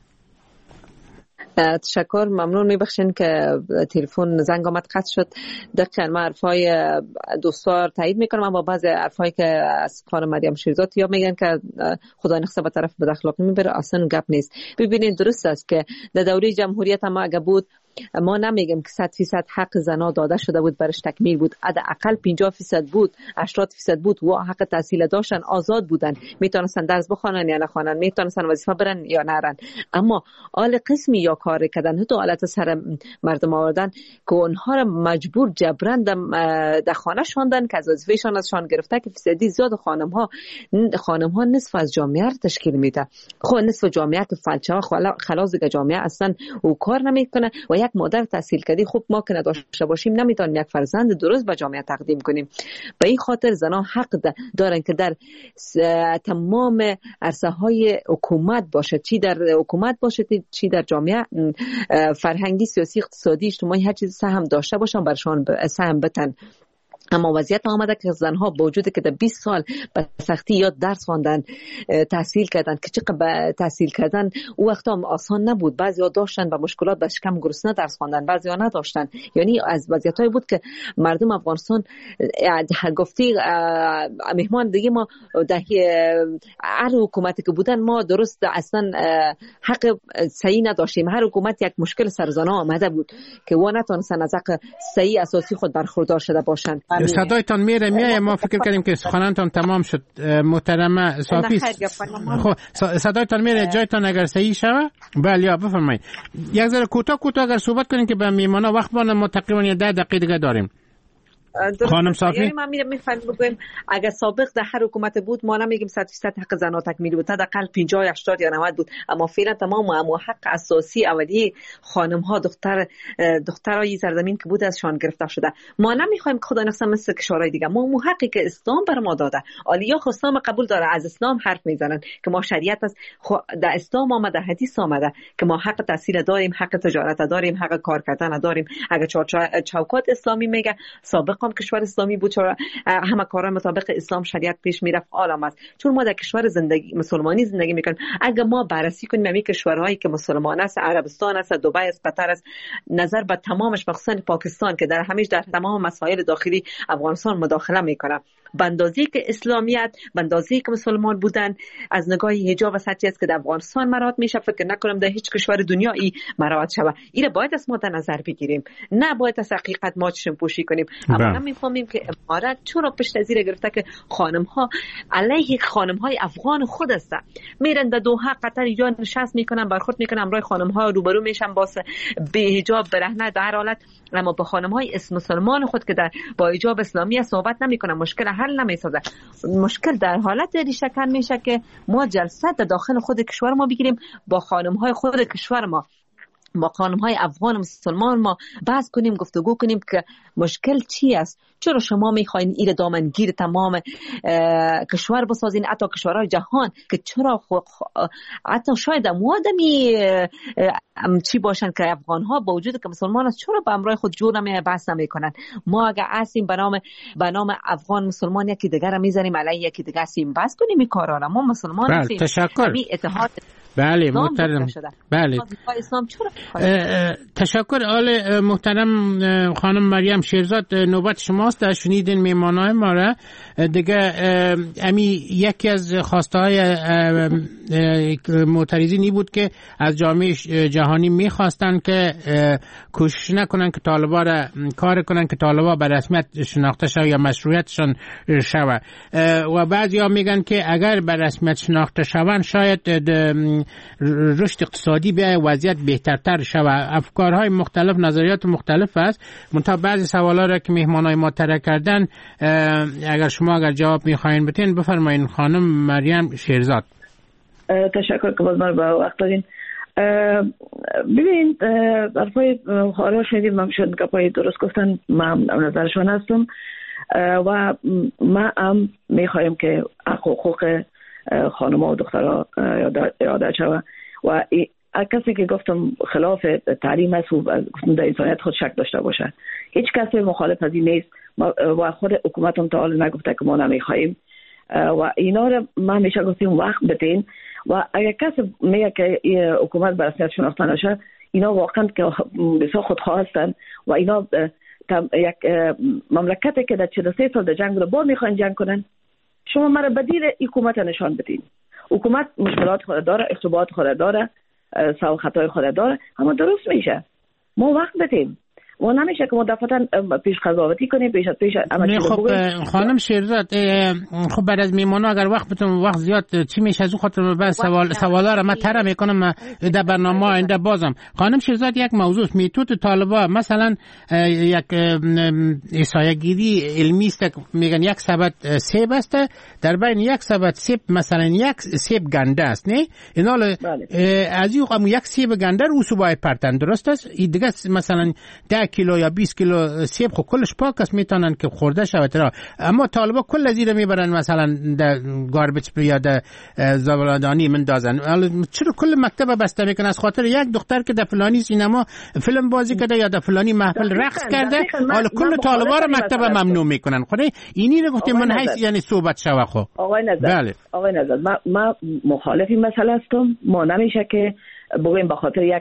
تشکر، ممنون. میبخشین که تلفن زنگ آمد قطع شد. دقیقاً من حرفای دوستار تایید میکنم، اما بعضی حرفایی که از خانم مریم شیرزاد یا میگن که خدا نخسته به طرف بد اخلاقی میبره، اصلا گپ نیست. ببینید درست است که در دوره جمهوریت ما اگه بود، ما نمیگم که صد فیصد حق زنا داده شده بود برش تکمیل بود، حداقل پنجاه فیصد بود، هشتاد فیصد بود و حق تحصیل داشتن، آزاد بودن، میتونستن درس بخونن یا نخونن، میتونستن وظیفه برن یا نرن. اما آل قسمی یا کار کردن، تو حالت سر مردم آوردن که اونها را مجبور جبران در خانه شوندن که از وظیفهشان ازشان گرفته که فیصدی زیاد خانم ها خانم ها نصف از جامعه را تشکیل میده. خب نصف جامعه که فلچه ها خلاص دیگه جامعه اصلا او کار نمیکنه و یک مادر تحصیل کردی خوب ما که نداشته باشیم نمیتونیم یک فرزند درست به جامعه تقدیم کنیم. به این خاطر زنان حق دارن که در تمام عرصه های حکومت باشه، چی در حکومت باشه چی در جامعه فرهنگی، سیاسی، اقتصادی، اجتماعی، هر چیز سهم داشته باشن، برشان سهم بتن. اما وضعیت آمده که زنها با وجودی که در بیست سال به سختی یاد درس خواندن، تحصیل کردن، که چقدر تحصیل کردن او وقتا هم آسان نبود. بعضیا داشتن با مشکلات به شکم گرسنه درس خواندن، بعضیا نداشتن. یعنی از وضعیتایی بود که مردم افغانستان گفتی مهمان دیگه ما در هر حکومتی که بودن ما درست اصلا حق صحیح نداشتیم. هر حکومت یک مشکل سر زنها آمده بود که و نتونستن از حق صحیح اساسی خود برخوردار شده باشند. صدایتان میره میایه، ما فکر کردیم که سخنانتان تمام شد. محترمه صافی، خب صدایتان میره جایتان اگر صحیح شوه. بله یا بفرمایید. یک ذره کوتاه کوتاه اگر صحبت کنین که به میمانا وقت بانه. ما تقریبا یه ده دقیقه دیگه داریم. خانم صافی، یعنی من میرم میفهم بگویم اگر سابق در هر حکومت بود ما نمیگیم صد فیصد حق زنها تکمیل بود، حداقل پنجاه هشتاد یا نود بود. اما فعلا تمام اما حق اساسی اولیه خانم ها، دختر دخترای سرزمین که بود ازشان گرفته شده. ما نمیخوایم خدا نخسته مثل کشورهای دیگه. ما مو حقی که اسلام بر ما داده، عالیا خو اسلام قبول داره، از اسلام حرف میزنن که ما شریعت است. در اسلام آمده، حدیث آمده که ما حق تحصیل داریم، حق تجارت داریم، حق کار کردن داریم. اگر چوکات اسلامی میگه سابق هم کشور اسلامی بود، چرا همه کارا مطابق اسلام شریعت پیش میرفت عالم است. چون ما در کشور زندگی مسلمانی زندگی میکنیم. اگه ما بررسی کنیم همین کشورهایی که مسلمان است، عربستان است، دبی است، قطر است، نظر به تمامش مخصوصا پاکستان که در همیش در تمام مسائل داخلی افغانستان مداخله میکنه، بندازی که اسلامیت، بندازی که مسلمان بودن از نگاه حجاب و سچی است که در افغانستان مراعات میشه. فکر نکنم در هیچ کشور دنیایی مراعات شود. این باید از ما در نظر بگیریم، نه باید از حقیقت ما چشم پوشی کنیم. اما نمیفهمیم که امارات چرا پشت زیر گرفته که خانم ها علیه خانم های افغان خود هستن، میرن در دوحه قطر یا نشست میکنن، برخورد میکنن، امرای خانم ها روبرو میشن با به حجاب برهنه در حالت. اما با خانم های اسم مسلمان خود که در با حجاب اسلامی صحبت نمیکنن، مشکل حل نمیسازه. مشکل در حالت ریشه کن میشه که ما جلسه در داخل خود کشور ما بگیریم با خانم های خود کشور ما. با خانم های افغان مسلمان ما بحث کنیم، گفتگو کنیم که مشکل چی است، چرا شما میخواین این دامنگیر تمام کشور بسازین، حتی کشورهای جهان، که چرا خو حتی شاید موادمی چی باشن که افغان ها با وجود که مسلمان است چرا به امرای خود جور نمی بحث نمی کنن. ما اگر هستیم به نام به نام افغان مسلمان یکی دیگر میذاریم علیه یکی دیگر هستیم، بحث کنیم این کارا را. ما مسلمان هستیم. تشکر. اتحاد بله محترم. بله تشکر. آل محترم خانم مریم شیرزاد، نوبت شماست. در شنیدین میمانای ما را دیگه. امی یکی از خواسته های معترضین این بود که از جامعه جهانی میخواستن که کوشش نکنن که طالبا را کار کنن که طالبا به رسمیت شناخته شود یا مشروعیتشان شود، و بعضی ها میگن که اگر به رسمیت شناخته شون شاید رشد اقتصادی به وضعیت بهترتر شود. افکارهای مختلف، نظریات مختلف است. منتها بعضی سوالا را که مهمانای ما طرح کردن اگر شما اگر جواب میخواین بدین بفرمایین. خانم مریم شیرزاد. تشکر که باز من با وقت دادین. ببینید حرفای خارا شنیدیم، من شد که پای درست گفتن، من نظرشان هستم و ما هم میخوایم که حقوق خانم و دخترها یاد شود و کسی که گفتم خلاف تعلیم است و گفتم در انسانیت خود شک داشته باشه. هیچ کسی مخالف از این نیست و خود حکومت هم تا حالا نگفته که ما نمیخوایم و اینا رو ما میشه گفتیم وقت بدین و اگر کسی میگه که حکومت به رسمیت شناخته نشه، اینا واقعا که بسیار خودخواه هستن و اینا یک مملکتی که در چهل و سه سال در جنگ رو با میخوان جنگ کنن. شما مرا بدیل حکومت نشان بدین. حکومت مشکلات خود داره، اشتباهات خود داره، سو خطای خود داره، اما درست میشه. ما وقت بدیم. ما نمیشه که مدافعاً پیش قضاوتی کنیم، پیش پیش نه. خب خانم شیرزاد، خب بعد از میمونا اگر وقت بتونم وقت زیاد چی میشه از اون خاطر بعد سوال سوالا رو من طرح میکنم در برنامه آینده بازم. خانم شیرزاد، یک موضوع میتوت طالبا مثلا یک احصایه‌گیری علمی است، میگن یک سبد سیب است، در بین یک سبد سیب مثلا یک سیب گنده است، نه اینا از این هم یک سیب گنده رو سوبای پرتن، درست است؟ این دیگه مثلا ده کیلو یا بیست کیلو سیب خو کلش پاک است، میتونن که خورده شود را، اما طالبا کل از این میبرن مثلا در گاربیج یا در زباله‌دانی مندازن. چرا کل مکتب بسته میکنن از خاطر یک دختر که در فلانی سینما فیلم بازی کرده یا در فلانی محفل رقص کرده؟ حالا کل طالبا رو مکتب ممنوع میکنن. خود اینی رو گفتم من حیث یعنی صحبت شوه. خو آقای نظر بله. آقای نظر ما, ما مخالف این مسئله هستم. ما نمیشه که بگویم به خاطر یک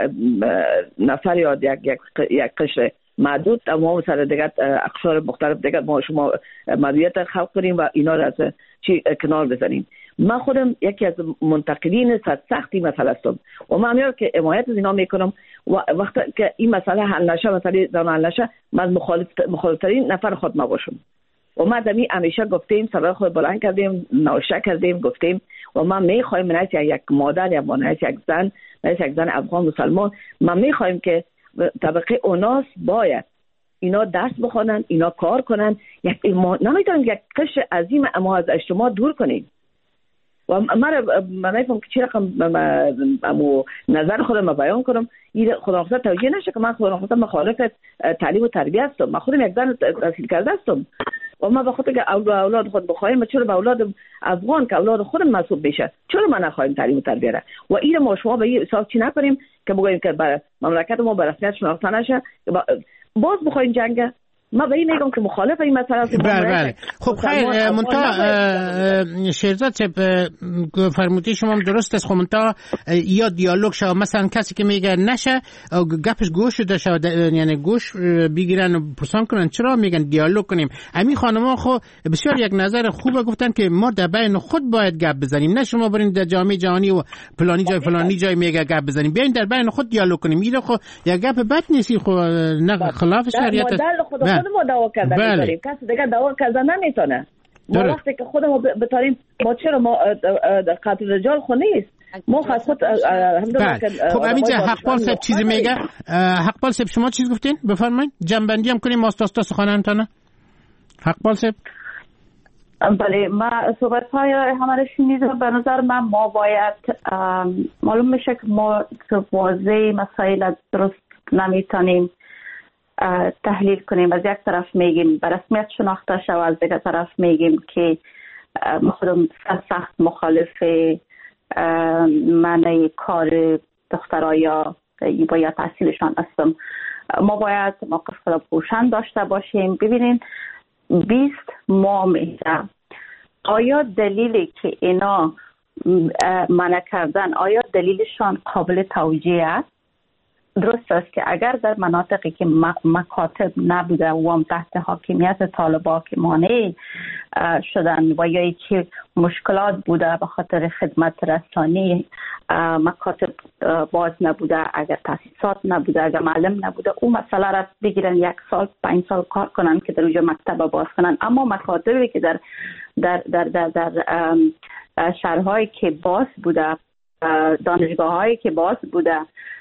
نفر یا یک یک یک قشر محدود ما سر دیگر اقشار مختلف دیگر ما شما مدیریت خلق کنیم و اینا را از چی کنار بزنیم. من خودم یکی از منتقدین سختی مسئله هستم و من میگم که حمایت از اینا میکنم و وقتی که این مسئله حل نشه، مسئله زمان حل نشه، من مخالف مخالفترین نفر خود ما باشم و ما دمی همیشه گفتیم، صدای خود بلند کردیم، نوشته کردیم، گفتیم و ما میخوایم من یک مادر یا من یک زن، من یک زن افغان مسلمان، ما میخوایم که طبقه اوناس باید اینا درس بخونن، اینا کار کنن. یک ما نمیتونیم یک قشر عظیم اما از اجتماع دور کنیم و من من نمیفهم که چی رقم امو نظر خودم بیان کنم. این خدا نخواهد توجیه نشه که من خدا نخواهد مخالف تعلیم و تربیت هستم. من خودم یک زن تحصیل کرده هستم و ما بخاطر که اولاد خود بخوایم، چرا به اولاد افغان که اولاد خودم محسوب بشه چرا ما نخواهیم تعلیم و تربیت را؟ و این ما شما به این حساب چی نکنیم که بگوییم که مملکت ما به رسمیت شناخته نشه، باز بخوایم جنگ. ما به این میگم که مخالف این مسئله است. بله بله. خب خیر، منتها شیرزاد فرمودی شما درست است. خب منتها یا دیالوگ شو، مثلا کسی که میگه نشه گپش گوش شده شو، یعنی گوش بگیرن و پرسان کنن چرا میگن دیالوگ کنیم. همین خانم‌ها خو بسیار یک نظر خوبه گفتن که ما در بین خود باید گپ بزنیم، نه شما برین در جامعه جهانی و فلانی جای فلانی جای میگه گپ بزنیم. بیاین در بین خود دیالوگ کنیم. این خو یک گپ بد نیست، خو نه خلاف شریعت ما دعوا کردن می‌ذاریم، کسی دیگه دعوا کردن نمیتونه. ما وقتی که خودمو بتاریم ما چرا ما قاتل رجال خو نیست، ما خاص خود الحمدلله. خب همینجا حقپال صاحب چیزی میگه. حقپال صاحب شما چیز گفتین بفرمایید، جنبندی هم کنیم ماستاستا سخنانتونه. حقپال صاحب بله، ما صحبت های همه را شنیدم. به نظر من ما باید معلوم میشه که ما واضح مسائل درست نمیتونیم تحلیل کنیم. از یک طرف میگیم به رسمیت شناخته شود، از دیگر طرف میگیم که خودم سخت مخالف منع کار دخترها یا باید تحصیلشان هستم. ما باید موقف خود روشن داشته باشیم. ببینین بیست ماه میشه، آیا دلیلی که اینا منع کردن آیا دلیلشان قابل توجیه است؟ درست است که اگر در مناطقی که مکاتب نبوده و هم تحت حاکمیت طالبان که مانع شدن و یا که مشکلات بوده به خاطر خدمت رسانی، مکاتب باز نبوده، اگر تاسیسات نبوده، اگر معلم نبوده، اون مسئله را بگیرن یک سال پنج سال کار کنن که در اونجا مکتب باز کنن. اما مکاتبی که در در در در, در شهرهایی که باز بوده، دانشگاه هایی که باز بوده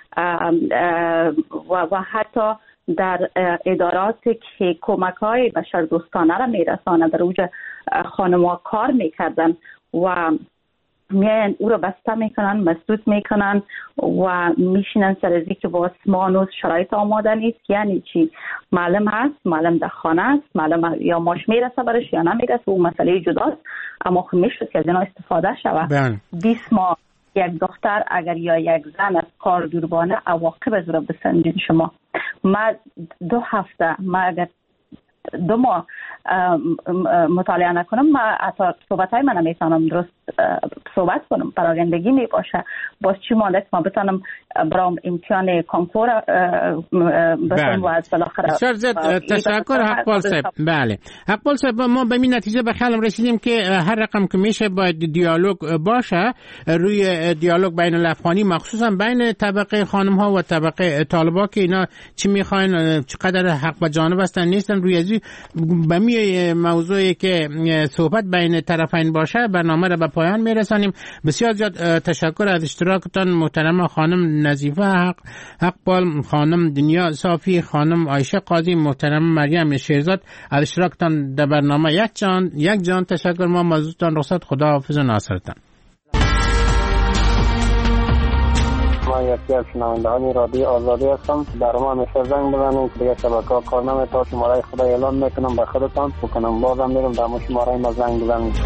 و, و حتی در ادارات که کمک های بشر دوستانه را میرسانه، در اونجا خانم ها کار میکردن و میان او را بسته میکنن، مسدود میکنن و میشینن سر ازی که با اسمان شرایط آماده نیست. یعنی چی؟ معلم هست، معلم در خانه است، معلم یا ماش میرسه برش یا نمیرسه، اون مسئله جداست، اما خب میشد که از اینا استفاده شود. بیست ماه یک دختر اگر یا یک زن از کار دور بانه، عواقب از را بسنجین شما. ما دو هفته ما اگر دو ماه مطالعه نکنم، ما حتی صحبت های من نمیتونم درست صحبت کنم، پراگندگی می باشه. باز چی مانده که ما بتونم برام امتحان کنکور بسیم و از بالاخره. بسیار زد تشکر حقبال صاحب. بله حقبال صاحب، ما به این نتیجه به خیالم رسیدیم که هر رقم که میشه باید دیالوگ باشه، روی دیالوگ بین الافغانی مخصوصا بین طبقه خانم ها و طبقه طالبا که اینا چی میخواین، چقدر حق و جانب هستن نیستن، روی ازی به می موضوعی که صحبت بین طرفین باشه برنامه را به پایان میرسانیم. بسیار زیاد تشکر از اشتراکتان محترم خانم نظیفه حق حقبال، خانم دنیا صافی، خانم عایشه قاضی، محترم مریم شیرزاد از اشتراکتان در برنامه یک جان یک جان تشکر. ما موضوعتان رخصت، خدا حافظ و ناصرتان. ما یکی از شنوندگان رادیو آزادی هستم. در ما همیشه زنگ بزنید که دیگه شبکه‌ها کار نمی‌کنه. شماره خدا اعلام میکنم به خودتان بکنم، بازم میرم در ما شماره ما زنگ بزنید.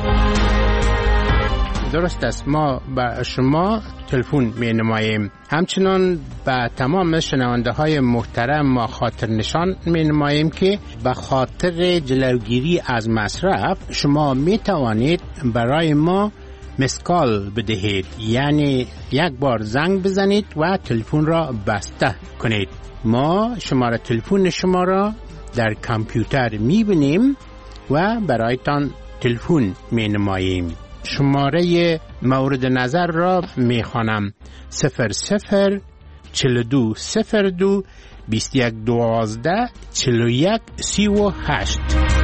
درست است، ما به شما تلفن می نماییم. همچنان به تمام شنونده های محترم ما خاطر نشان می نماییم که به خاطر جلوگیری از مصرف شما می توانید برای ما مسکال بدهید، یعنی یک بار زنگ بزنید و تلفن را بسته کنید. ما شماره تلفن شما را در کامپیوتر می بینیم و برایتان تلفن می نماییم. شماره مورد نظر را می خوانم: صفر صفر چل دو صفر دو بیست یک دوازده چل و یک سی و هشت.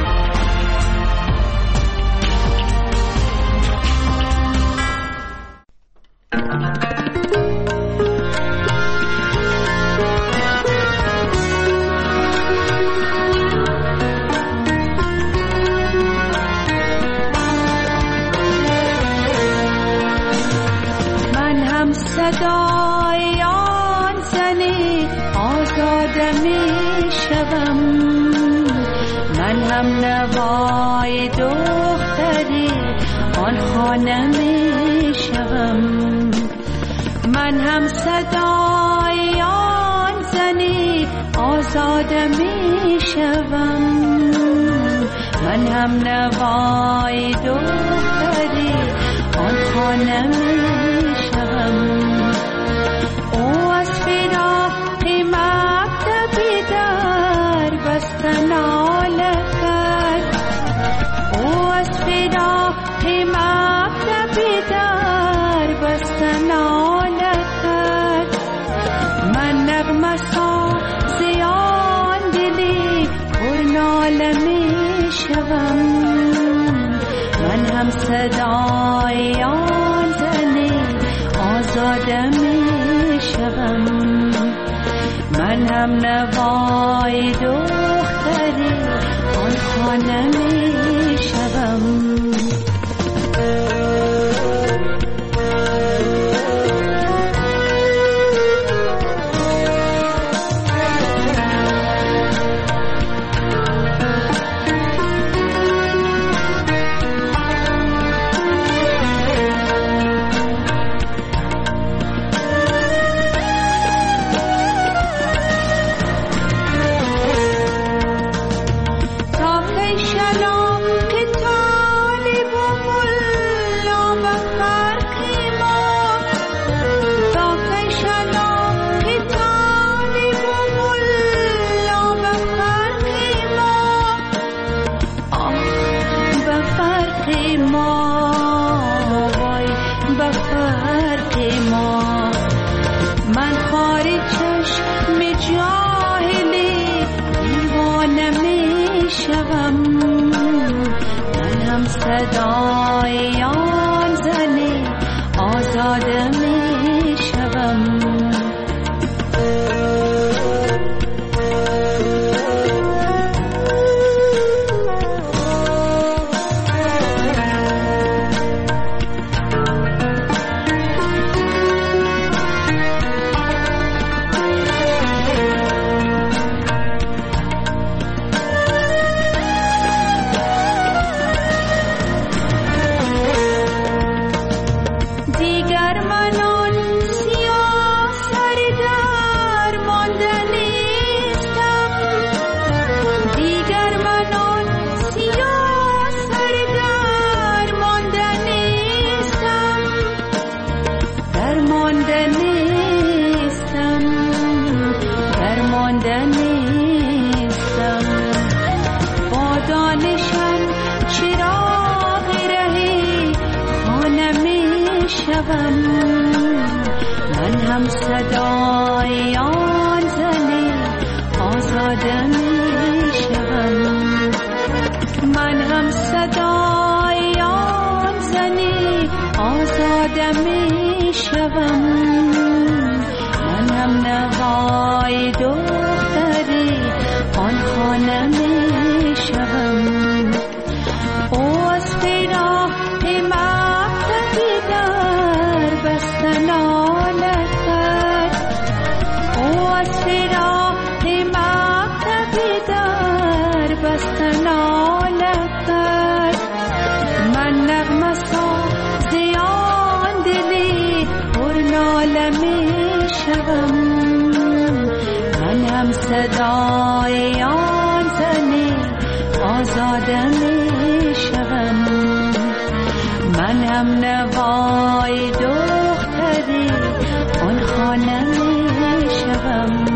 صدای آن زنی آزاده می شوم، من هم نوای دختری آن خانه می شوم، من هم صدای آن زنی آزاده می شوم، من هم نوای دختری آن خانه می شوم. او از فراقی مکتب در بستن ناله کرد، او از فراقی مکتب در بستن ناله کرد، من نغمه سازی آن دلی پر ناله می شوم، من هم صدای آن زنی آزاده می شوم، من هم نوای دختری آن خانه می شوم. شوم صدایان زنی آزاده می شوم من هم صدایان زنی آزاده می شوم من هم صدایان زنی آزاده می شوم من هم نوای دختری آن خانه می شوم او از پیراه بستنانت کرد او از فراق مقتبی در بستنانت کرد من نغمه سازیان دلی پر ناله می شوم من هم صدایان زنی آزاده می شوم من هم نوای دختری آن خانه می شوم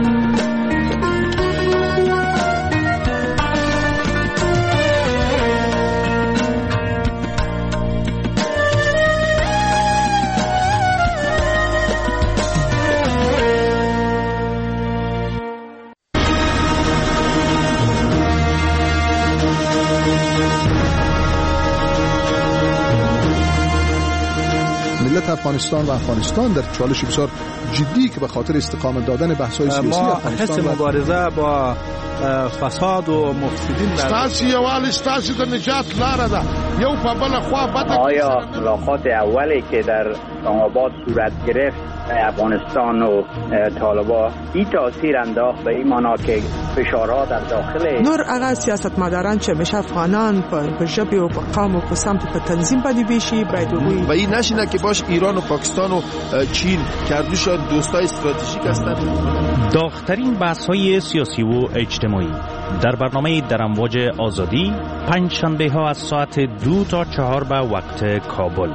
ملت افغانستان و افغانستان در چالش بسیار جدی که به خاطر استقامت دادن بحث‌های سیاسی افغانستان ما حس مبارزه با فساد و مفسدین ستاسي یوال ستاسي د نجات لاره ده یو په بل خوا بده آیا ملاقات اولی که در آباد صورت گرفت افغانستان و طالبان این تاثیر انداخت به این معنا که فشارها در داخل نور هغه سیاستمداران چې همیشه افغانان په ژبه او په قوم او په سمت په تنظیم باندې بشي باید وي و این نشینه که باش ایران و پاکستان و چین کردوشان دوستای استراتژیک هستند. داغ‌ترین بحث‌های سیاسی و اجتماعی در برنامه در امواج آزادی پنج شنبه ها از ساعت دو تا چهار به وقت کابل.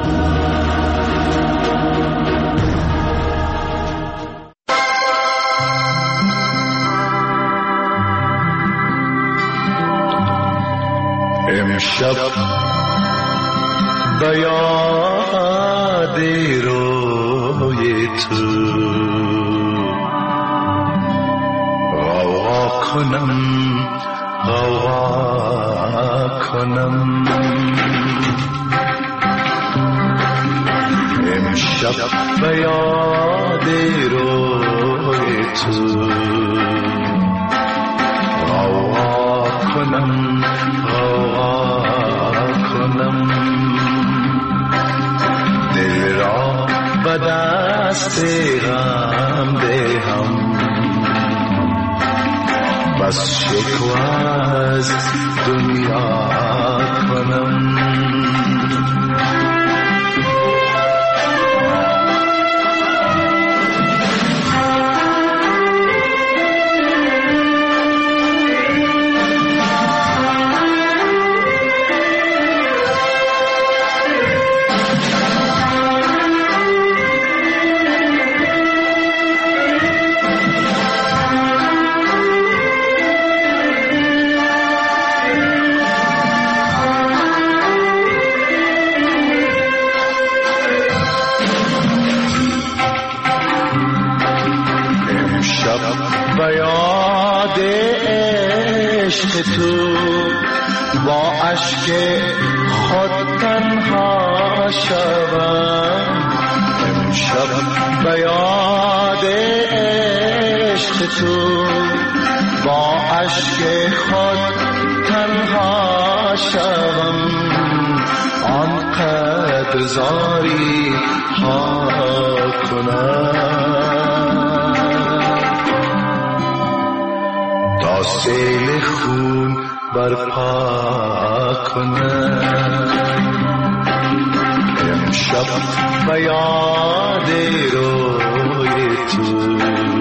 امشب به یاد روی تو غوغا کنم غوغا کنم امشب به یاد روی تو غوغا کنم غوغا به دست غم دهم بس شکوه از دنیا کنم تو با اشک خود تنها شوم امشب به یاد عشق تو با اشک خود تنها شوم آنقدر زاری ها کنم تا سیل خون برپا کنم امشب به یاد روی تو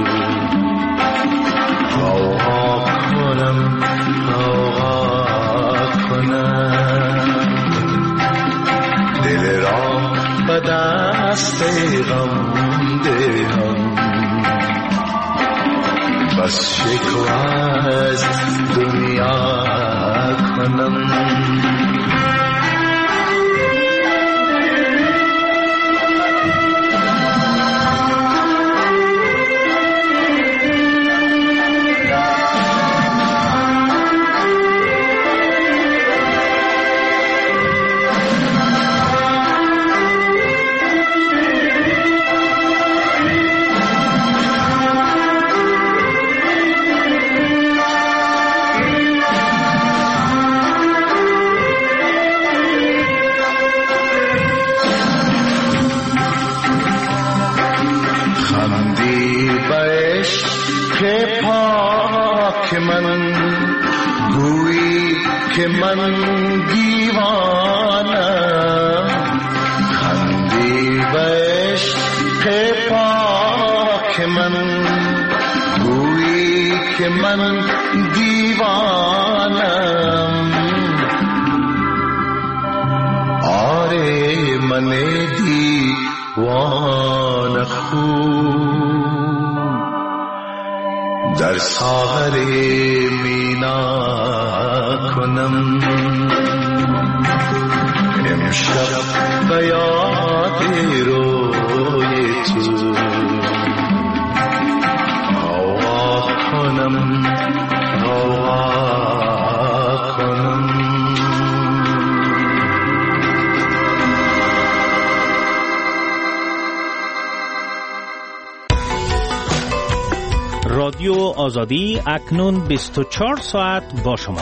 غوغا کنم غوغا کنم دل را به دست غم دهم بس شکوه از دنیا کنم که من دیوانم خندی به عشق پاک من گویی که من دیوانم آره من دیوان خون در ساغر مینا کنم امشب به یاد روی تو غوغا کنم غوغا کنم رادیو آزادی اکنون بیست و چهار ساعت با شما.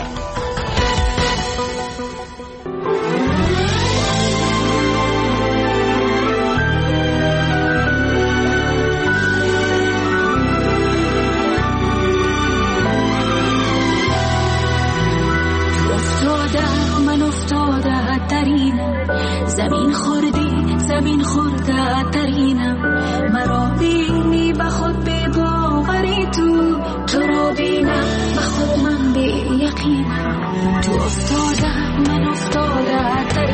زمین خوردی زمین خورده ترینم مرا بینی به خود به باوری تو تو رو بینم به خود من به یقینم تو افتاده من افتاده ترینم